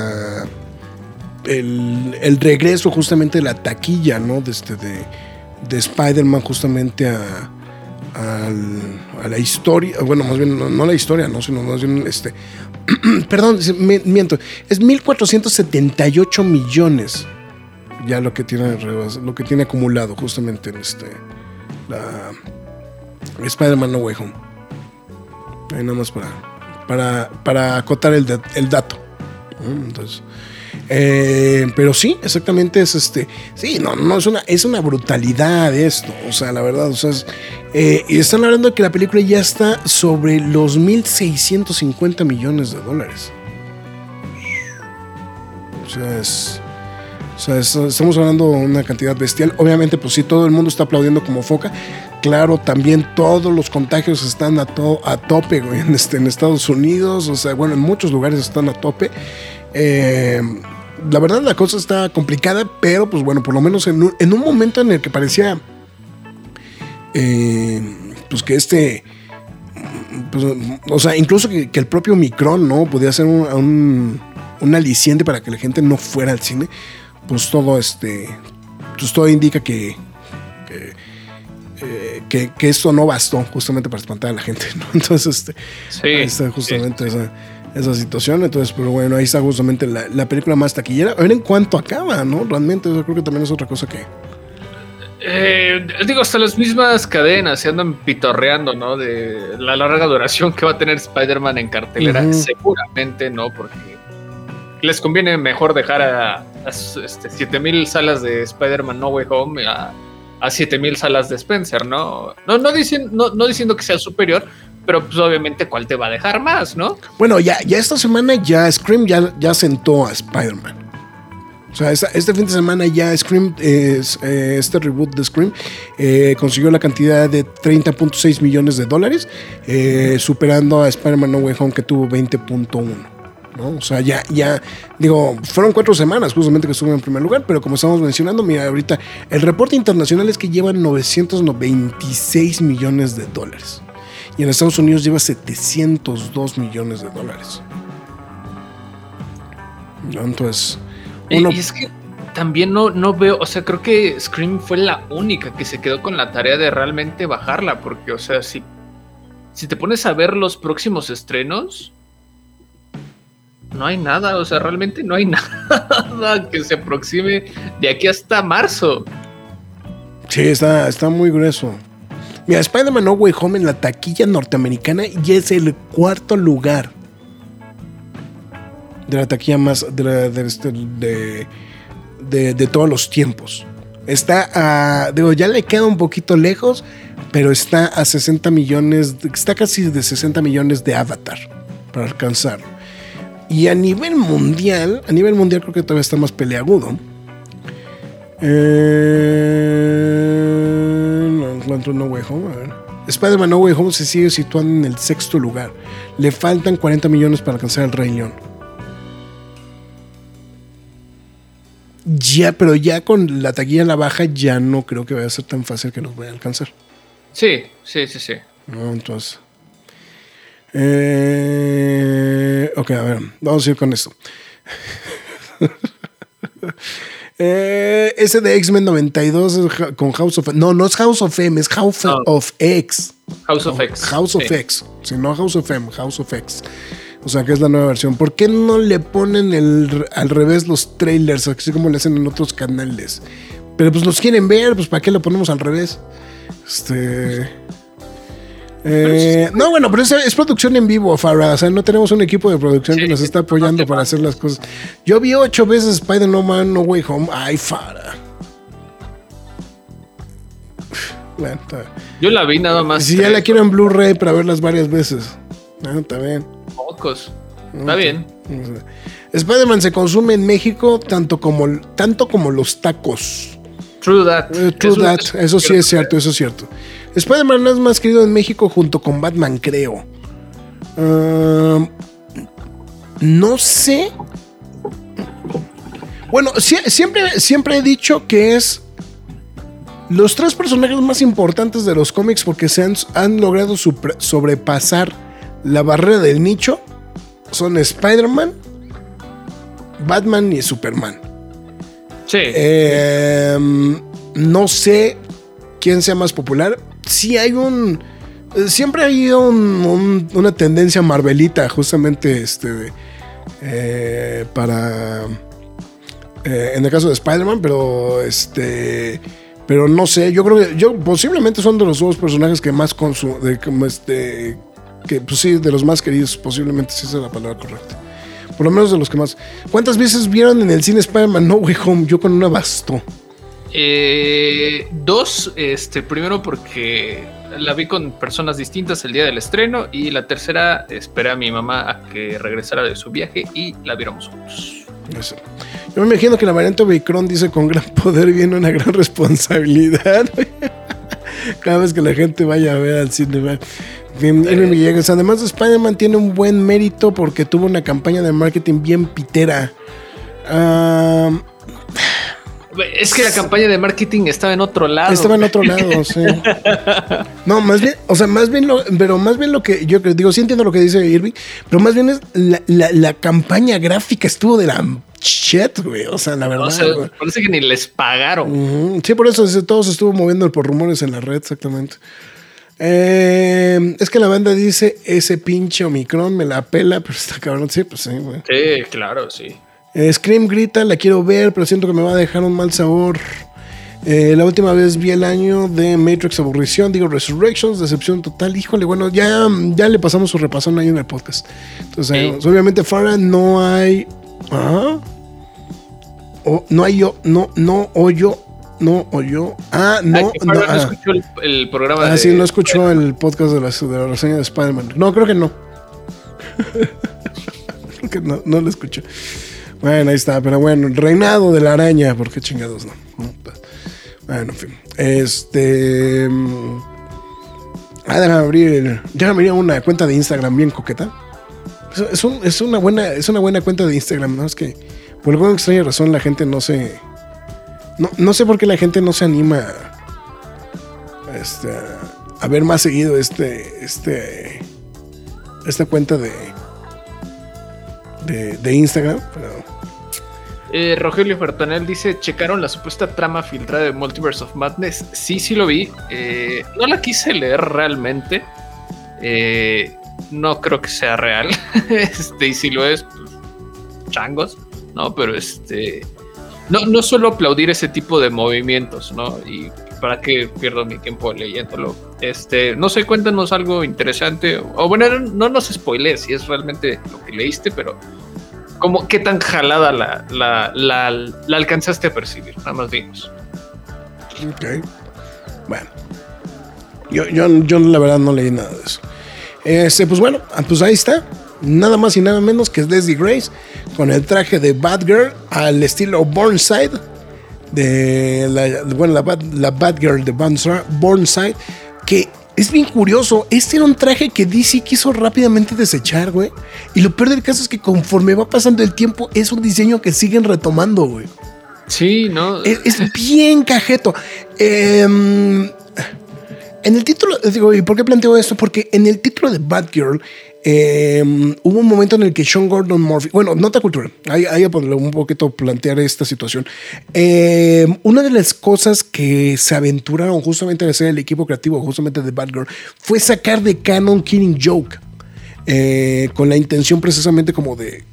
el regreso justamente de la taquilla, ¿no? De Spider-Man justamente a la historia, bueno, más bien no la historia, ¿no? Sino más bien perdón, miento, es 1,478 millones ya lo que tiene acumulado justamente en la Spider-Man No Way Home. Ahí nada más para acotar el dato. Entonces, pero sí, exactamente es sí, no es una brutalidad esto, o sea, la verdad, o sea, y están hablando de que la película ya está sobre los $1,650 millones. O sea, estamos hablando de una cantidad bestial. Obviamente, pues sí, todo el mundo está aplaudiendo como foca. Claro, también todos los contagios están a tope, güey, en Estados Unidos. O sea, bueno, en muchos lugares están a tope. La verdad, la cosa está complicada, pero pues bueno, por lo menos en un momento en el que parecía pues que pues, o sea, incluso que el propio Omicron, ¿no? Podía ser un aliciente para que la gente no fuera al cine. Pues todo pues todo indica que esto no bastó justamente para espantar a la gente, ¿no? Entonces sí, ahí está justamente esa situación. Entonces, pero bueno, ahí está justamente la película más taquillera. A ver en cuánto acaba, ¿no? Realmente, eso creo que también es otra cosa que... digo, hasta las mismas cadenas se andan pitorreando, ¿no? De la larga duración que va a tener Spider-Man en cartelera. Seguramente, ¿no? Porque les conviene mejor dejar a 7,000 salas de Spider-Man No Way Home a 7,000 salas de Spencer, ¿no? No diciendo que sea superior, pero pues obviamente cuál te va a dejar más, ¿no? Bueno, ya esta semana ya Scream ya sentó a Spider-Man. O sea, este fin de semana ya Scream, este reboot de Scream, consiguió la cantidad de $30.6 millones, superando a Spider-Man No Way Home, que tuvo 20.1. ¿no? O sea, ya, digo, fueron 4 semanas justamente que estuvo en primer lugar, pero como estamos mencionando, mira, ahorita el reporte internacional es que llevan $926 millones. Y en Estados Unidos lleva $702 millones. ¿No? Entonces, y es que también no veo, o sea, creo que Scream fue la única que se quedó con la tarea de realmente bajarla, porque, o sea, si te pones a ver los próximos estrenos, no hay nada, o sea, realmente no hay nada que se aproxime de aquí hasta marzo. Sí, está muy grueso. Mira, Spider-Man No Way Home en la taquilla norteamericana ya es el 4º lugar de la taquilla más de todos los tiempos. Está digo, ya le queda un poquito lejos, pero está a 60 millones, está casi de 60 millones de Avatar para alcanzarlo. Y a nivel mundial creo que todavía está más peleagudo. No encuentro No Way Home. A ver. Spider-Man No Way Home se sigue situando en el 6º lugar. Le faltan 40 millones para alcanzar el Rey León. Ya, pero ya con la taquilla a la baja, ya no creo que vaya a ser tan fácil que nos vaya a alcanzar. Sí. ¿No? Entonces, Ok, a ver, vamos a ir con esto. Ese de X-Men 92 es con House of... No es House of M, es House of X. House of X. House of X. Si no House of M, House of X. O sea, que es la nueva versión. ¿Por qué no le ponen al revés los trailers, así como le hacen en otros canales? Pero pues los quieren ver, pues ¿para qué lo ponemos al revés? No, bueno, pero es producción en vivo, Farah. O sea, no tenemos un equipo de producción que nos está apoyando para hacer las cosas. Yo vi 8 veces Spider-Man No Way Home. Ay, Farah. Bueno, yo la vi nada más. Si ya la quiero en Blu-ray para verlas varias veces. Está bien. Pocos. Está bien. Spider-Man se consume en México tanto como los tacos. True that. Eso sí es cierto, eso es cierto. Spider-Man es más querido en México junto con Batman, creo. No sé. Bueno, siempre he dicho que es los 3 personajes más importantes de los cómics porque han logrado sobrepasar la barrera del nicho. Son Spider-Man, Batman y Superman. Sí. No sé quién sea más popular. Sí hay siempre ha habido una tendencia marvelita justamente para en el caso de Spider-Man, pero no sé, yo creo que posiblemente son de los 2 personajes que más que pues sí, de los más queridos, posiblemente sí sea la palabra correcta. Por lo menos de los que más. ¿Cuántas veces vieron en el cine Spider-Man No Way Home? Yo con una bastó. 2, primero porque la vi con personas distintas el día del estreno, y la tercera esperé a mi mamá a que regresara de su viaje y la viéramos juntos. Eso. Yo me imagino que la variante Omicron dice: con gran poder viene una gran responsabilidad. Cada vez que la gente vaya a ver al cine. Además, Spider-Man tiene un buen mérito porque tuvo una campaña de marketing bien pitera. Es que la campaña de marketing estaba en otro lado. Sí. No, más bien lo que yo digo, sí entiendo lo que dice Irving, pero más bien es la campaña gráfica estuvo de la shit, güey. O sea, la verdad. O sea, parece que ni les pagaron. Sí, por eso todo se estuvo moviendo por rumores en la red, exactamente. Es que la banda dice: ese pinche Omicron me la pela, pero está cabrón. Sí, pues sí, güey. Sí, claro, sí. Scream grita: la quiero ver, pero siento que me va a dejar un mal sabor. La última vez vi el año de Matrix aburrición, Resurrections, decepción total. Híjole, bueno, ya le pasamos su repasón ahí en el podcast. Entonces, obviamente, Farah, no hay. No hay yo. No oyó. No escuchó el programa. Sí, no escuchó el podcast de la reseña de Spider-Man. No, creo que no. Creo que no lo escuchó. Bueno, ahí está, pero bueno, el reinado de la araña, ¿por qué chingados no? Bueno, en fin. Déjame abrir una cuenta de Instagram bien coqueta. Es una buena cuenta de Instagram, ¿no? Es que por alguna extraña razón la gente no sé por qué la gente no se anima a ver más seguido esta cuenta de Instagram, pero Rogelio Fertanel dice: ¿checaron la supuesta trama filtrada de Multiverse of Madness? Sí lo vi. No la quise leer realmente. No creo que sea real. Y si lo es, pues, changos, ¿no? Pero no suelo aplaudir ese tipo de movimientos, ¿no? Y para qué pierdo mi tiempo leyéndolo. No sé, cuéntanos algo interesante. O bueno, no nos spoilees si es realmente lo que leíste, pero ¿qué tan jalada la alcanzaste a percibir? Nada más dinos. Ok. Bueno. Yo la verdad no leí nada de eso. Pues bueno, pues ahí está. Nada más y nada menos que es Leslie Grace con el traje de Batgirl al estilo Burnside de la Batgirl de Burnside, que es bien curioso. Este era un traje que DC quiso rápidamente desechar, güey. Y lo peor del caso es que conforme va pasando el tiempo es un diseño que siguen retomando, güey. Sí, ¿no? Es bien cajeto. En el título, digo, ¿y por qué planteo esto? Porque en el título de Batgirl hubo un momento en el que Sean Gordon Murphy, bueno, nota cultural, ahí a ponerle un poquito plantear esta situación. Una de las cosas que se aventuraron justamente a hacer el equipo creativo, justamente de Batgirl, fue sacar de canon Killing Joke, con la intención precisamente como de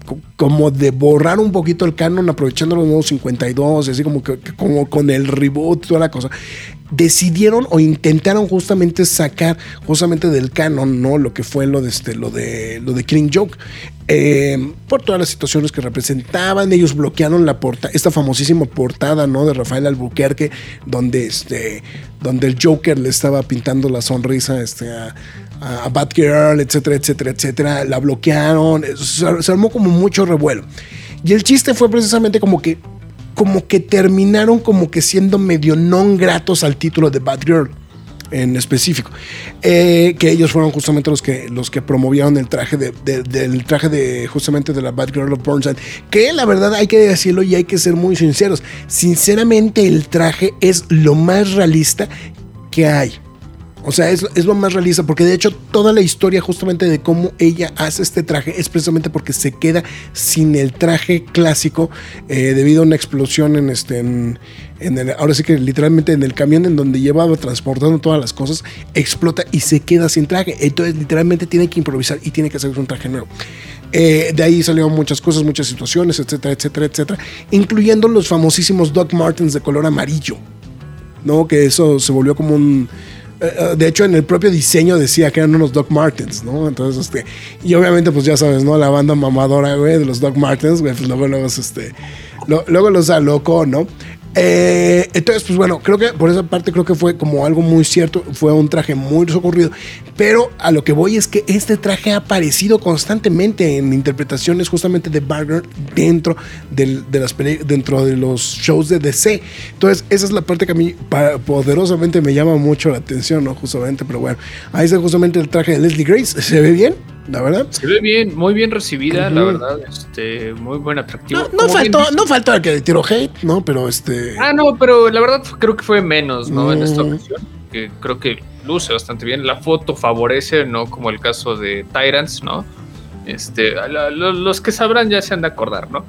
borrar un poquito el canon, aprovechando los nuevos 52, así como con el reboot, toda la cosa. Decidieron o intentaron justamente sacar justamente del canon, ¿no? Lo que fue lo de Killing Joke, por todas las situaciones que representaban. Ellos bloquearon esta famosísima portada, ¿no? De Rafael Albuquerque, donde el Joker le estaba pintando la sonrisa a Batgirl, etcétera, etcétera, etcétera. La bloquearon, se armó como mucho revuelo. Y el chiste fue precisamente como que terminaron como que siendo medio non gratos al título de Batgirl en específico, que ellos fueron justamente los que promovieron el traje del traje de justamente de la Batgirl of Burnside, que la verdad hay que decirlo y hay que ser muy sinceros, sinceramente el traje es lo más realista que hay. O sea, es lo más realista, porque de hecho toda la historia justamente de cómo ella hace este traje es precisamente porque se queda sin el traje clásico, debido a una explosión ahora sí que literalmente en el camión en donde llevaba transportando todas las cosas, explota y se queda sin traje. Entonces literalmente tiene que improvisar y tiene que hacer un traje nuevo. De ahí salieron muchas cosas, muchas situaciones, etcétera, etcétera, etcétera, incluyendo los famosísimos Doc Martens de color amarillo, ¿no? Que eso se volvió como un... de hecho, en el propio diseño decía que eran unos Doc Martens, ¿no? Entonces, y obviamente, pues ya sabes, ¿no? La banda mamadora, güey, de los Doc Martens, güey, pues luego los alocó, ¿no? Entonces, pues bueno, creo que por esa parte creo que fue como algo muy cierto, fue un traje muy socorrido, pero a lo que voy es que este traje ha aparecido constantemente en interpretaciones justamente de Batgirl dentro de los shows de DC. Entonces, esa es la parte que a mí poderosamente me llama mucho la atención, ¿no? Justamente, pero bueno, ahí está justamente el traje de Leslie Grace, ¿se ve bien? La verdad. Se ve bien, muy bien recibida, la verdad, muy buen atractivo. No faltó el que le tiró hate, ¿no? Pero no, pero la verdad creo que fue menos, ¿no? En esta ocasión, que creo que luce bastante bien. La foto favorece, ¿no? Como el caso de Tyrants, ¿no? Los que sabrán ya se han de acordar, ¿no?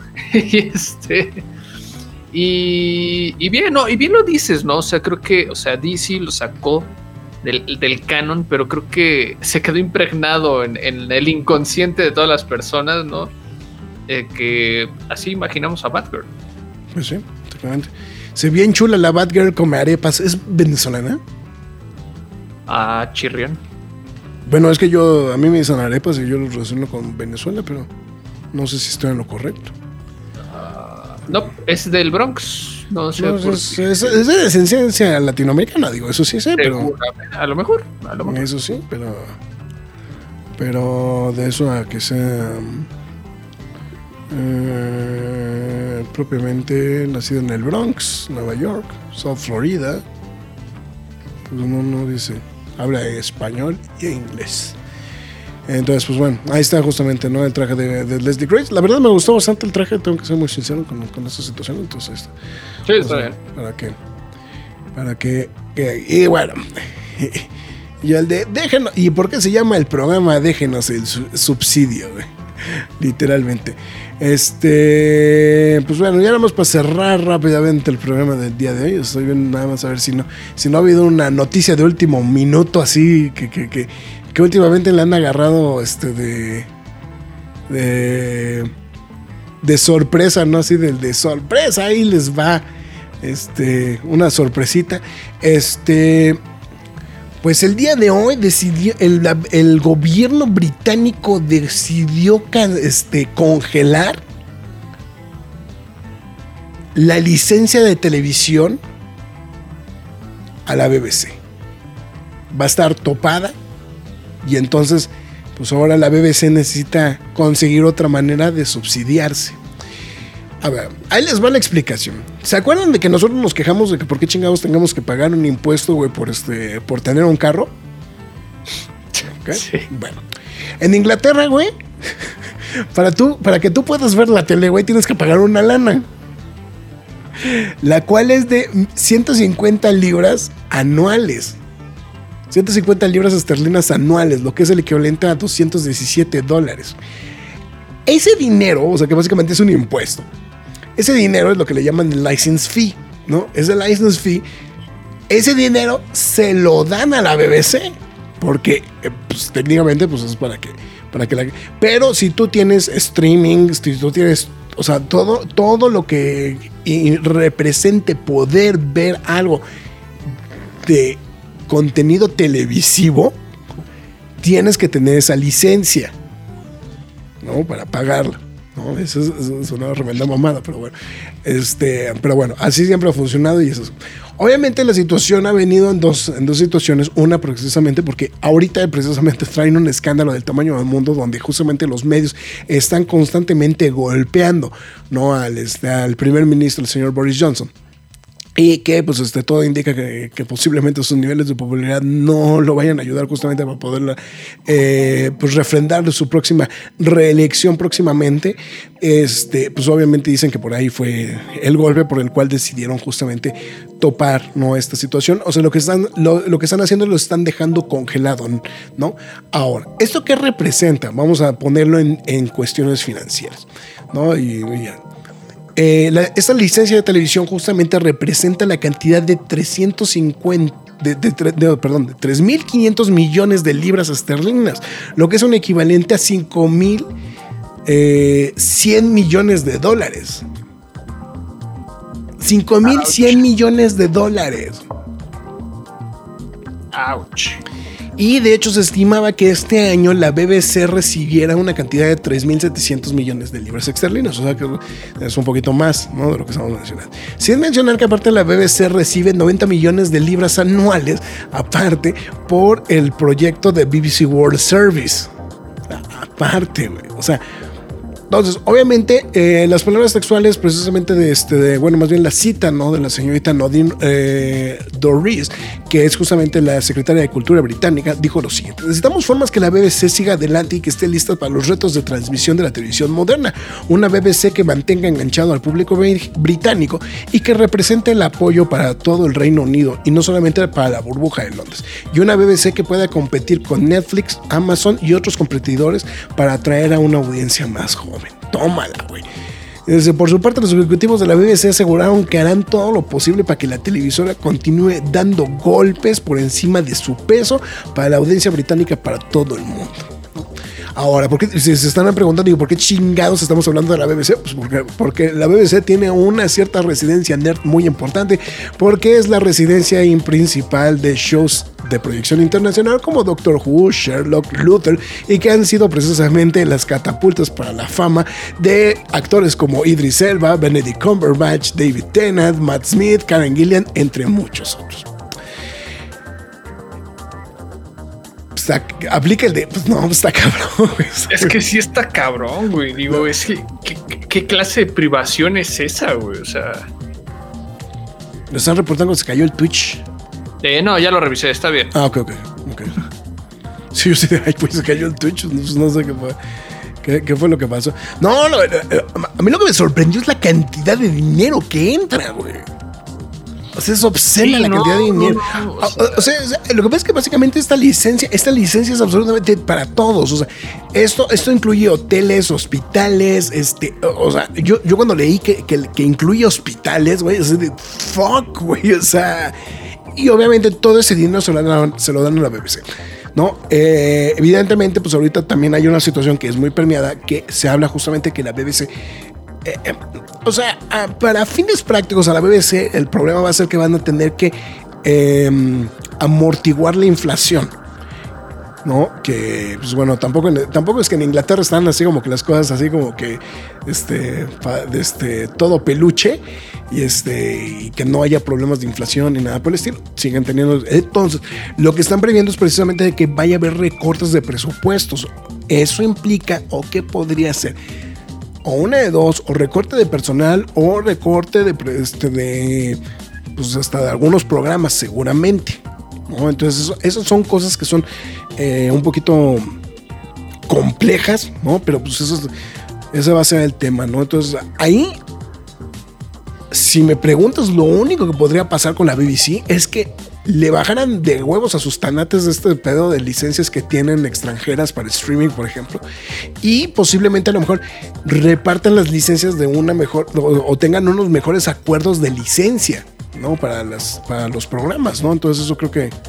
y bien, ¿no? Y bien lo dices, ¿no? O sea, creo que, DC lo sacó del canon, pero creo que se quedó impregnado en el inconsciente de todas las personas, ¿no? Que así imaginamos a Batgirl. Pues sí, exactamente. Se ve bien chula la Batgirl con arepas. ¿Es venezolana? Chirrión. Bueno, es que a mí me dicen arepas y yo los relaciono con Venezuela, pero no sé si estoy en lo correcto. No, es del Bronx. No sé. Es de descendencia latinoamericana, digo, eso sí sé, pero. A lo mejor. Eso sí, pero de eso a que sea propiamente nacido en el Bronx, Nueva York, South Florida, pues no dice. Habla español e inglés. Entonces, pues bueno, ahí está justamente, ¿no? El traje de Leslie Grace. La verdad me gustó bastante el traje, tengo que ser muy sincero con esta situación. Entonces, sí, está bien. Para que y bueno, y el de déjenos, ¿y por qué se llama el programa Déjenos el subsidio, güey? Literalmente. Pues bueno, ya nada más para cerrar rápidamente el programa del día de hoy. Estoy viendo nada más a ver si no ha habido una noticia de último minuto así que últimamente le han agarrado de sorpresa, ¿no? Así de sorpresa, ahí les va una sorpresita. Pues el día de hoy decidió el gobierno británico decidió congelar la licencia de televisión a la BBC. Va a estar topada. Y entonces, pues ahora la BBC necesita conseguir otra manera de subsidiarse. A ver, ahí les va la explicación. ¿Se acuerdan de que nosotros nos quejamos de que por qué chingados tengamos que pagar un impuesto, güey, por tener un carro? ¿Okay? Sí. Bueno, en Inglaterra, güey, para que tú puedas ver la tele, güey, tienes que pagar una lana, la cual es de 150 libras anuales. 150 libras esterlinas anuales, lo que es el equivalente a $217. Ese dinero, o sea que básicamente es un impuesto. Ese dinero es lo que le llaman el license fee, ¿no? Ese license fee, ese dinero se lo dan a la BBC, porque pues, técnicamente pues, es para que pero si tú tienes streaming, si tú tienes, o sea, todo lo que represente poder ver algo de contenido televisivo, tienes que tener esa licencia, ¿no? Para pagarla, ¿no? Eso es una tremenda mamada, pero bueno. Pero bueno, así siempre ha funcionado y eso. Obviamente la situación ha venido en dos situaciones. Una precisamente porque ahorita precisamente traen un escándalo del tamaño del mundo donde justamente los medios están constantemente golpeando, ¿no? al primer ministro, el señor Boris Johnson. Y que pues todo indica que posiblemente sus niveles de popularidad no lo vayan a ayudar justamente para poder pues refrendar su próxima reelección próximamente. Pues obviamente dicen que por ahí fue el golpe por el cual decidieron justamente topar, ¿no? Esta situación. O sea, lo que están haciendo lo están dejando congelado, ¿no? Ahora, ¿esto qué representa? Vamos a ponerlo en cuestiones financieras, ¿no? Y ya. Esta licencia de televisión justamente representa la cantidad de 3.500 millones de libras esterlinas, lo que es un equivalente a 5.100 millones de dólares. 5.100 millones de dólares. Ouch. Y de hecho se estimaba que este año la BBC recibiera una cantidad de 3.700 millones de libras esterlinas, o sea que es un poquito más, ¿no? De lo que estamos mencionando. Sin mencionar que aparte la BBC recibe 90 millones de libras anuales, aparte, por el proyecto de BBC World Service. Aparte, güey. O sea, entonces, obviamente, las palabras textuales precisamente bueno, más bien la cita, ¿no? De la señorita Nadine Dorries, que es justamente la secretaria de Cultura británica, dijo lo siguiente: necesitamos formas que la BBC siga adelante y que esté lista para los retos de transmisión de la televisión moderna. Una BBC que mantenga enganchado al público británico y que represente el apoyo para todo el Reino Unido y no solamente para la burbuja de Londres. Y una BBC que pueda competir con Netflix, Amazon y otros competidores para atraer a una audiencia más joven. Tómala, güey. Por su parte, los ejecutivos de la BBC aseguraron que harán todo lo posible para que la televisora continúe dando golpes por encima de su peso para la audiencia británica, para todo el mundo. Ahora, ¿por qué se están preguntando, digo, por qué chingados estamos hablando de la BBC? Pues porque la BBC tiene una cierta residencia nerd muy importante, porque es la residencia principal de shows de proyección internacional como Doctor Who, Sherlock, Luther, y que han sido precisamente las catapultas para la fama de actores como Idris Elba, Benedict Cumberbatch, David Tennant, Matt Smith, Karen Gillan, entre muchos otros. Aplica el de, pues no, está cabrón, güey. Es que sí está cabrón, güey. Digo, es que ¿qué clase de privación es esa, güey? O sea, lo están reportando que se cayó el Twitch. No, ya lo revisé, está bien. Ah, ok. Sí, yo sé, ay, pues se cayó el Twitch, no sé qué fue. ¿Qué fue lo que pasó? No, a mí lo que me sorprendió es la cantidad de dinero que entra, güey. O sea, es obscena la cantidad de dinero. O sea, lo que pasa es que básicamente esta licencia es absolutamente para todos. O sea, esto incluye hoteles, hospitales, o sea, yo cuando leí que incluye hospitales, güey, es de fuck, güey, o sea, y obviamente todo ese dinero se lo dan a la BBC, ¿no? Evidentemente, pues ahorita también hay una situación que es muy permeada, que se habla justamente que la BBC... o sea, para fines prácticos a la BBC el problema va a ser que van a tener que amortiguar la inflación, ¿no? Que, pues bueno, tampoco es que en Inglaterra están así como que las cosas así como que todo peluche y que no haya problemas de inflación ni nada por el estilo. Siguen teniendo. Entonces, lo que están previendo es precisamente de que vaya a haber recortes de presupuestos. Eso implica, o qué podría ser, o una de dos, o recorte de personal, o recorte de pues hasta de algunos programas seguramente, ¿no? Entonces esas son cosas que son un poquito complejas, ¿no? Pero pues ese va a ser el tema, ¿no? Entonces ahí si me preguntas, lo único que podría pasar con la BBC es que le bajaran de huevos a sus tanates de este pedo de licencias que tienen extranjeras para streaming, por ejemplo, y posiblemente a lo mejor repartan las licencias de una mejor o tengan unos mejores acuerdos de licencia, ¿no? Para los programas, ¿no? Entonces eso creo que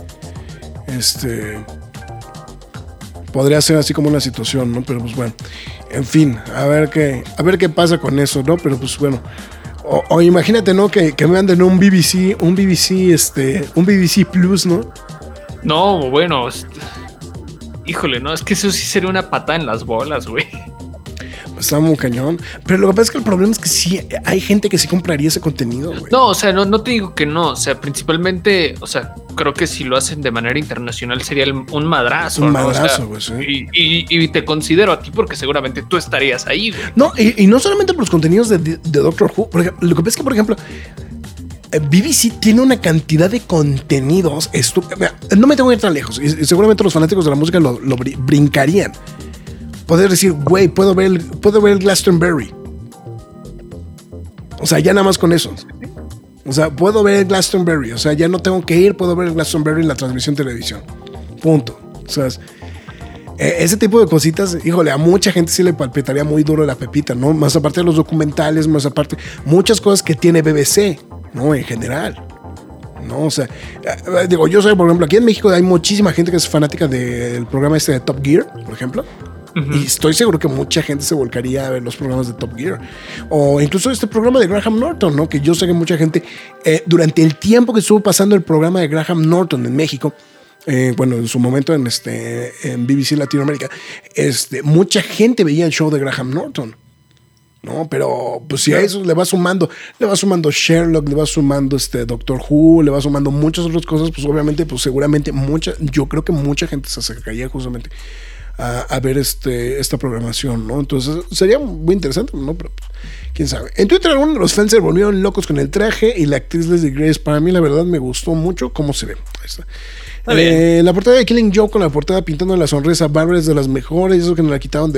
podría ser así como una situación, ¿no? Pero pues bueno, en fin, a ver qué pasa con eso, ¿no? Pero pues bueno, o imagínate, ¿no? Que me manden un BBC Plus, ¿no? No, bueno, híjole, no, es que eso sí sería una patada en las bolas, güey. Está muy cañón. Pero lo que pasa es que el problema es que sí hay gente que sí compraría ese contenido, güey. No, o sea, no te digo que no. O sea, principalmente, o sea, creo que si lo hacen de manera internacional sería un madrazo. Un ¿no? madrazo, güey, o sea, sí. Y te considero a ti porque seguramente tú estarías ahí, güey. No, y no solamente por los contenidos de Doctor Who. Por ejemplo, lo que pasa es que, por ejemplo, BBC tiene una cantidad de contenidos. No me tengo que ir tan lejos. Y seguramente los fanáticos de la música lo brincarían. Poder decir, güey, puedo ver el Glastonbury. O sea, ya nada más con eso. O sea, puedo ver el Glastonbury. O sea, ya no tengo que ir, puedo ver el Glastonbury en la transmisión de televisión. Punto. O sea, ese tipo de cositas, híjole, a mucha gente sí le palpitaría muy duro la pepita, ¿no? Más aparte de los documentales, más aparte, muchas cosas que tiene BBC, ¿no? En general. ¿No? O sea, digo, yo sé, por ejemplo, aquí en México hay muchísima gente que es fanática del programa de Top Gear, por ejemplo. Y estoy seguro que mucha gente se volcaría a ver los programas de Top Gear. O incluso este programa de Graham Norton, ¿no? Que yo sé que mucha gente, durante el tiempo que estuvo pasando el programa de Graham Norton en México, bueno, en su momento en BBC Latinoamérica, mucha gente veía el show de Graham Norton. ¿No? Pero pues si a eso le va sumando Sherlock, le va sumando Doctor Who, le va sumando muchas otras cosas, pues obviamente, pues seguramente yo creo que mucha gente se acercaría justamente a ver esta programación, ¿no? Entonces sería muy interesante, ¿no? Pero pues, quién sabe. En Twitter algunos de los fans se volvieron locos con el traje y la actriz Leslie Grace. Para mí la verdad me gustó mucho cómo se ve. Ahí está. La portada de Killing Joke con la portada pintando la sonrisa a Barbara es de las mejores. Eso que nos la quitaron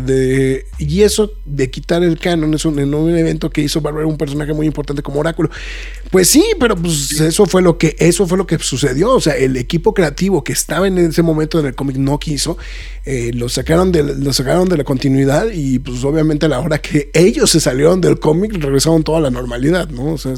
y eso de quitar el canon es en un evento que hizo Barbara un personaje muy importante como Oráculo. Pues sí, pero pues eso fue lo que sucedió. O sea, el equipo creativo que estaba en ese momento en el cómic no quiso, lo sacaron de la continuidad y pues obviamente a la hora que ellos se salieron del cómic regresaron toda la normalidad, ¿no? O sea,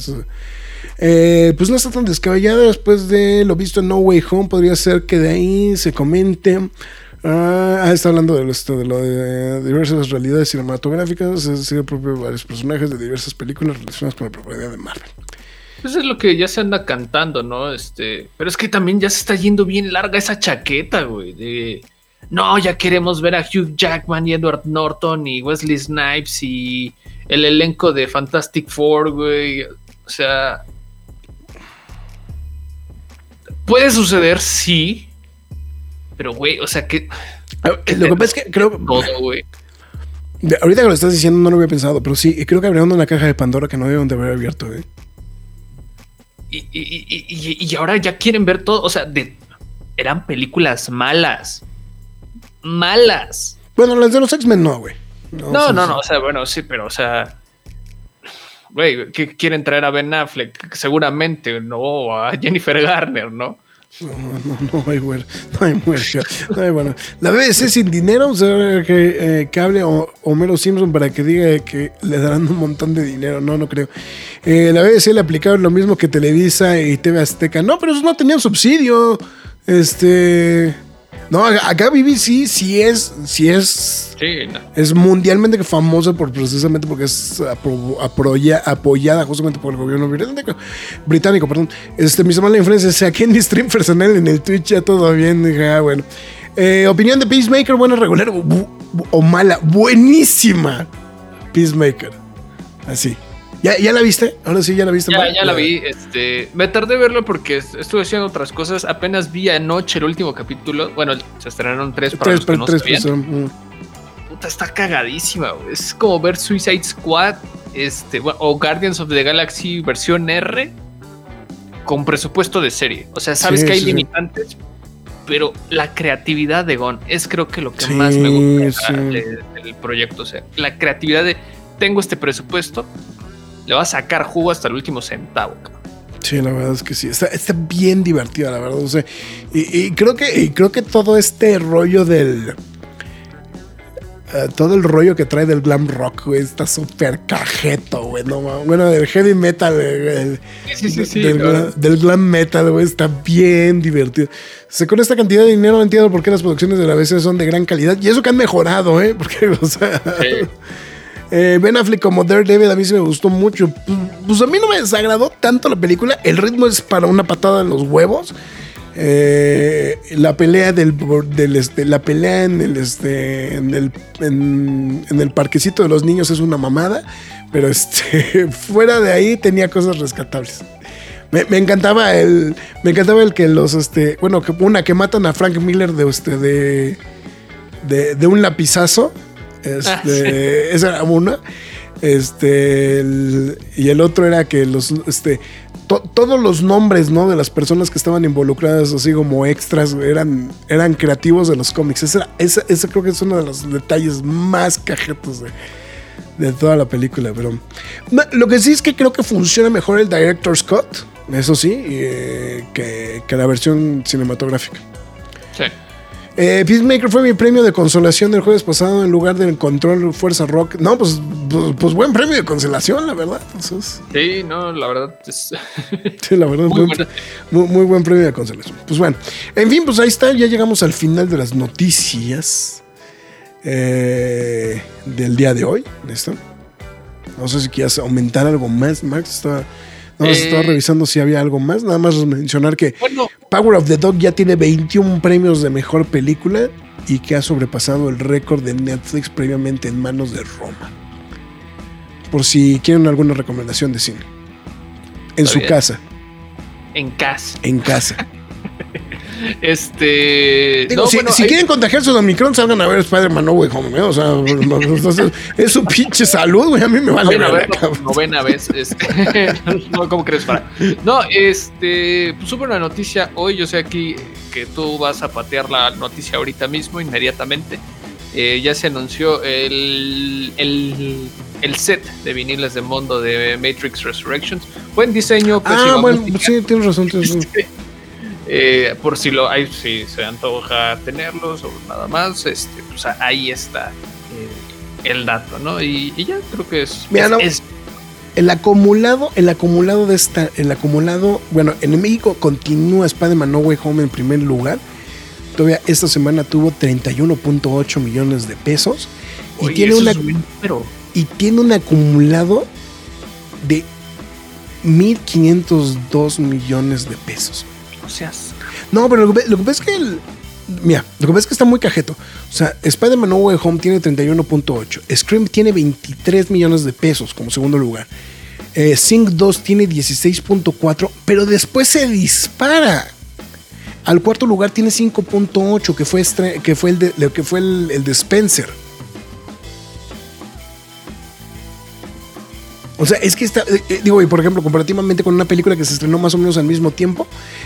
pues no está tan descabellada. Después de lo visto en No Way Home, podría ser que de ahí se comente. Está hablando de lo de diversas realidades cinematográficas, es decir, varios personajes de diversas películas relacionadas con la propiedad de Marvel. Pues es lo que ya se anda cantando, ¿no? Pero es que también ya se está yendo bien larga esa chaqueta, güey. No, ya queremos ver a Hugh Jackman y Edward Norton y Wesley Snipes y el elenco de Fantastic Four, güey. O sea, puede suceder, sí. Pero, güey, o sea, que lo que pasa es que creo todo, güey. Ahorita que lo estás diciendo no lo había pensado, pero sí, creo que abrieron una caja de Pandora que no debieron de haber abierto, güey. Y ahora ya quieren ver todo, o sea, eran películas malas. Bueno, las de los X-Men no, güey. No, o sea, bueno, sí, pero, o sea, güey, que quieren traer a Ben Affleck, seguramente, no, a Jennifer Garner, ¿no? No hay muerte. No hay, bueno. La BBC sin dinero, o sea, que hable Homero Simpson para que diga que le darán un montón de dinero. No creo. La BBC le aplicaron lo mismo que Televisa y TV Azteca. No, pero esos no tenían subsidio. No, acá BBC sí es es mundialmente famosa precisamente porque es apoyada justamente por el gobierno británico, perdón. Mi semana de influencia, sea aquí en mi stream personal en el Twitch ya todo bien, dije, bueno. Opinión de Peacemaker, buena, regular o mala, buenísima. Peacemaker, así. ¿Ya la viste? Ahora sí, ya la viste. Ya la vi. Me tardé en verlo porque estuve haciendo otras cosas. Apenas vi anoche el último capítulo. Bueno, se estrenaron 3 para los que no sabían. Puta, está cagadísima, güey. Es como ver Suicide Squad o Guardians of the Galaxy versión R con presupuesto de serie. O sea, sabes que hay limitantes, pero la creatividad de Gunn es creo que lo que más me gusta del proyecto. O sea, la creatividad de tengo este presupuesto, le va a sacar jugo hasta el último centavo, cabrón. Sí, la verdad es que sí. Está bien divertida, la verdad. O sea, y creo que todo este rollo del... todo el rollo que trae del glam rock, güey, está súper cajeto, güey. No, bueno, del heavy metal, del glam metal, güey, está bien divertido. O sea, con esta cantidad de dinero no entiendo por qué las producciones de la ABC son de gran calidad. Y eso que han mejorado, porque, o sea... Sí. Ben Affleck como Daredevil a mí sí me gustó mucho. Pues a mí no me desagradó tanto la película. El ritmo es para una patada en los huevos. La pelea la pelea en el parquecito de los niños es una mamada. Pero fuera de ahí tenía cosas rescatables. Me encantaba el que los que matan a Frank Miller de un lapizazo. Esa era una. Y el otro era que todos los nombres, ¿no? De las personas que estaban involucradas, así como extras, eran creativos de los cómics. Esa creo que es uno de los detalles más cajetos de toda la película. Pero lo que sí es que creo que funciona mejor el Director's Cut, eso sí, que la versión cinematográfica. Sí. Peacemaker fue mi premio de consolación del jueves pasado en lugar del Control Fuerza Rock. No, pues buen premio de consolación, la verdad. Entonces, sí, no, la verdad es... Sí, la verdad, muy buen premio de consolación. Pues bueno, en fin, pues ahí está. Ya llegamos al final de las noticias del día de hoy. ¿Listo? No sé si quieras aumentar algo más, Max. Estaba revisando si había algo más. Nada más mencionar que Power of the Dog ya tiene 21 premios de mejor película y que ha sobrepasado el récord de Netflix previamente en manos de Roma. Por si quieren alguna recomendación de cine. En su casa. En casa. En casa. Digo, si quieren contagiarse de Omicron, salgan a ver Spider-Man No Way Home, O sea, es su pinche salud, güey. A mí me vale. Novena vez. No, ¿cómo crees? No, pues supe una noticia hoy. Yo sé aquí que tú vas a patear la noticia ahorita mismo, inmediatamente. Ya se anunció el set de viniles de Mondo de Matrix Resurrections. Buen diseño. Bueno, sí, tienes razón. Por si se antoja tenerlos o nada más, pues ahí está el dato, ¿no? Y ya creo que es. Mira, el acumulado, bueno, en México continúa Spider-Man No Way Home en primer lugar. Todavía esta semana tuvo 31.8 millones de pesos. Oye, y tiene un acumulado de 1.502 millones de pesos. No, pero lo que pasa es que lo que pasa es que está muy cajeto. O sea, Spider-Man No Way Home tiene 31.8. Scream tiene 23 millones de pesos como segundo lugar. Sing 2 tiene 16.4, pero después se dispara. Al cuarto lugar tiene 5.8, que fue el de Spencer. O sea, es que está, y por ejemplo, comparativamente con una película que se estrenó más o menos al mismo tiempo,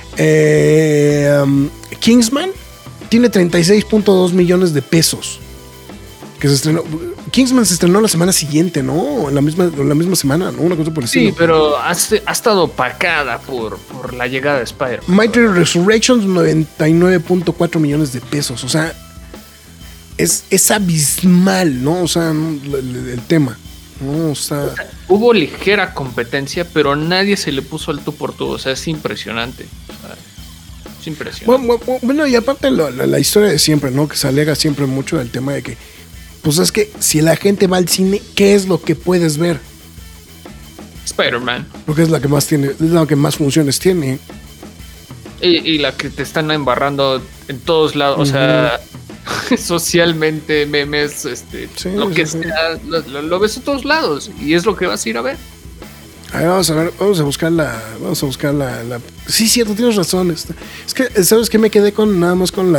Kingsman tiene 36.2 millones de pesos. Que se estrenó. Kingsman se estrenó la semana siguiente, ¿no? La misma semana, ¿no? Una cosa por el estilo. Sí, pero ha estado opacada por la llegada de Spider-Man. Matrix Resurrections, 99.4 millones de pesos. O sea, es abismal, ¿no? O sea, el tema. No, hubo ligera competencia, pero nadie se le puso al tú por tú. O sea, es impresionante. Es impresionante. Bueno, y aparte la historia de siempre, ¿no? Que se alega siempre mucho del tema de que, pues es que si la gente va al cine, ¿qué es lo que puedes ver? Spider-Man. Porque es la que más tiene, es la que más funciones tiene. Y la que te están embarrando en todos lados. O sea, socialmente, memes, lo que sea, lo ves en todos lados y es lo que vas a ir a ver. A ver, vamos a buscar la. Sí, cierto, tienes razón. Es que, ¿sabes qué? Me quedé nada más con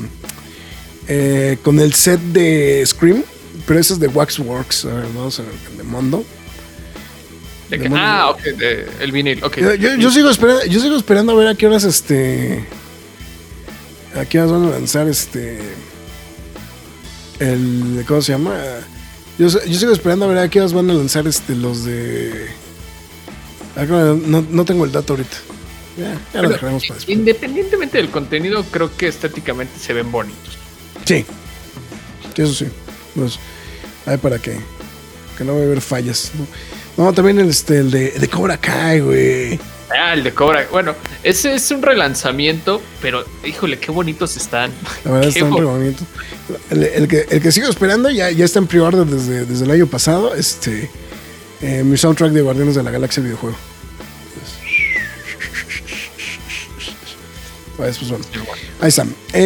con el set de Scream, pero ese es de Waxworks. A ver, vamos a ver, de Mondo. Ok, el vinil, ok. Yo sigo esperando a ver a qué horas a qué horas van a lanzar ¿cómo se llama? Yo sigo esperando a ver a qué horas van a lanzar los de No tengo el dato ahorita. Ya lo dejaremos para después. Independientemente del contenido, creo que estéticamente se ven bonitos. Sí, eso sí. Pues, hay para que no va a haber fallas. No, también el de Cobra Kai, güey. El de Cobra. Bueno, ese es un relanzamiento, pero híjole, qué bonitos están. La verdad están muy bonitos. El que sigo esperando ya está en pre-order desde el año pasado. Mi soundtrack de Guardianes de la Galaxia videojuego. Pues bueno. Ahí están.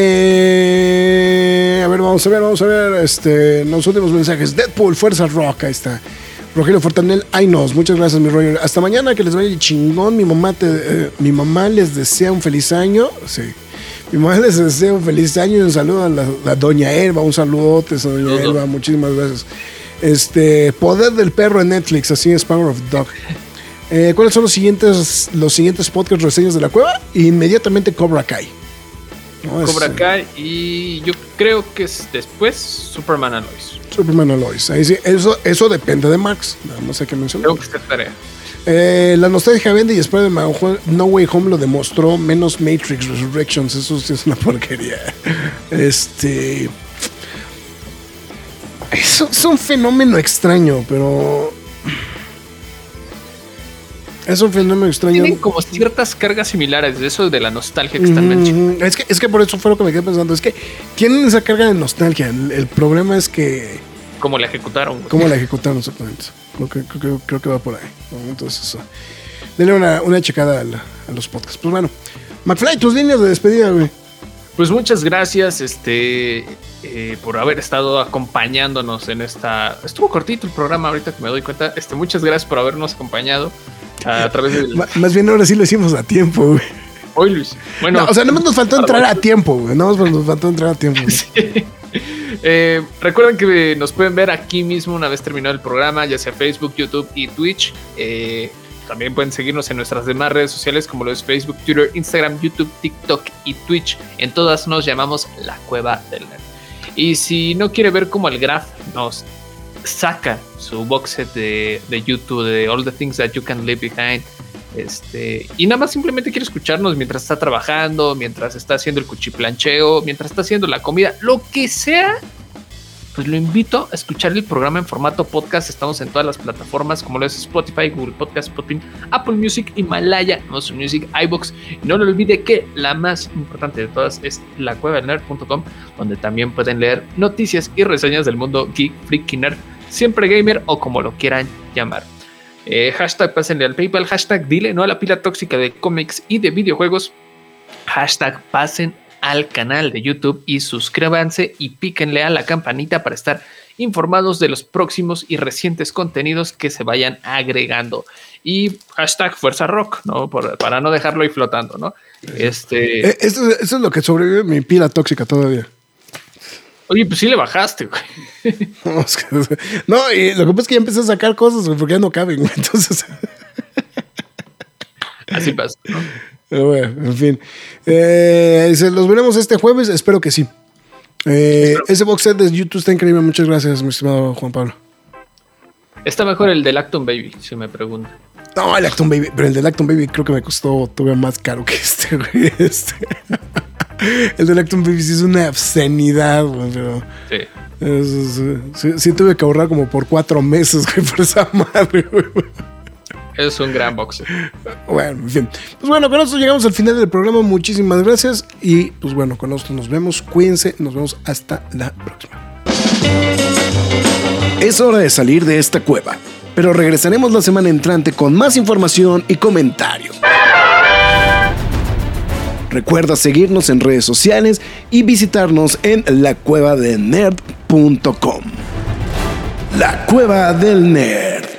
A ver, vamos a ver. Los últimos mensajes. Deadpool, Fuerza Rock, ahí está. Rogelio Fortanel, ay nos, muchas gracias, mi Roger. Hasta mañana, que les vaya chingón. Mi mamá les desea un feliz año. Sí. Mi mamá les desea un feliz año y un saludo a la doña Elba. Un saludote a doña Elba, muchísimas gracias. Poder del perro en Netflix, así es, Power of Dog. ¿Cuáles son los siguientes podcast reseñas de la cueva? Inmediatamente Cobra Kai. ¿No? Cobra Kai y yo creo que es después Superman and Lois. Superman and Lois. Ahí sí, eso depende de Max. No sé qué mencionar. Creo que está tarea. La nostalgia vende y Spider-Man No Way Home lo demostró, menos Matrix Resurrections. Eso sí es una porquería. Eso es un fenómeno extraño, pero... Es un fenómeno extraño. Tienen como ciertas cargas similares de eso de la nostalgia que están mencionando. Es que por eso fue lo que me quedé pensando. Es que tienen esa carga de nostalgia. El problema es que... ¿Cómo la ejecutaron? ¿Cómo la ejecutaron exactamente? Creo que va por ahí, ¿no? Entonces, denle una checada a los podcasts. Pues bueno, McFly, tus líneas de despedida, güey. Pues muchas gracias por haber estado acompañándonos en esta... Estuvo cortito el programa ahorita que me doy cuenta. Muchas gracias por habernos acompañado a través del... Más bien ahora sí lo hicimos a tiempo, güey. Hoy, Luis. Bueno, no, o sea, nada más nos faltó entrar a tiempo, güey. Nada más nos faltó entrar a tiempo. Sí. Recuerden que nos pueden ver aquí mismo una vez terminado el programa, ya sea Facebook, YouTube y Twitch. También pueden seguirnos en nuestras demás redes sociales como lo es Facebook, Twitter, Instagram, YouTube, TikTok y Twitch. En todas nos llamamos La Cueva del Nerd. Y si no quiere ver cómo el Graf nos saca su box set de YouTube de All the Things That You Can Leave Behind, y nada más simplemente quiere escucharnos mientras está trabajando, mientras está haciendo el cuchiplancheo, mientras está haciendo la comida, lo que sea, pues lo invito a escuchar el programa en formato podcast. Estamos en todas las plataformas como lo es Spotify, Google Podcast, Podbean, Apple Music, Himalaya, Amazon Music, iVoox. Y no le olvide que la más importante de todas es lacuevanerd.com, donde también pueden leer noticias y reseñas del mundo geek, freaky, nerd, siempre gamer o como lo quieran llamar. Hashtag pásenle al PayPal, hashtag dile no a la pila tóxica de cómics y de videojuegos, hashtag pasen al canal de YouTube y suscríbanse y píquenle a la campanita para estar informados de los próximos y recientes contenidos que se vayan agregando. Y hashtag Fuerza Rock, ¿no? Para no dejarlo ahí flotando, ¿no? Eso es lo que sobrevive mi pila tóxica todavía. Oye, pues sí le bajaste, güey. No, y lo que pasa es que ya empecé a sacar cosas, güey, porque ya no caben, güey. Entonces... Así pasa, ¿no? Pero bueno, en fin. Los veremos este jueves, espero que sí. Ese box set de YouTube está increíble. Muchas gracias, mi estimado Juan Pablo. Está mejor el del Acton Baby, si me preguntan. No, el Acton Baby, pero el del Acton Baby creo que me costó todavía más caro que güey. El del Acton Baby sí es una obscenidad, güey, pero... Sí. Sí tuve que ahorrar como por 4 meses, güey, por esa madre, güey. Es un gran boxer. Bueno, en fin. Pues bueno, con esto llegamos al final del programa. Muchísimas gracias. Y pues bueno, con esto nos vemos. Cuídense. Nos vemos hasta la próxima. Es hora de salir de esta cueva. Pero regresaremos la semana entrante con más información y comentarios. Recuerda seguirnos en redes sociales y visitarnos en lacuevadelnerd.com. La Cueva del Nerd.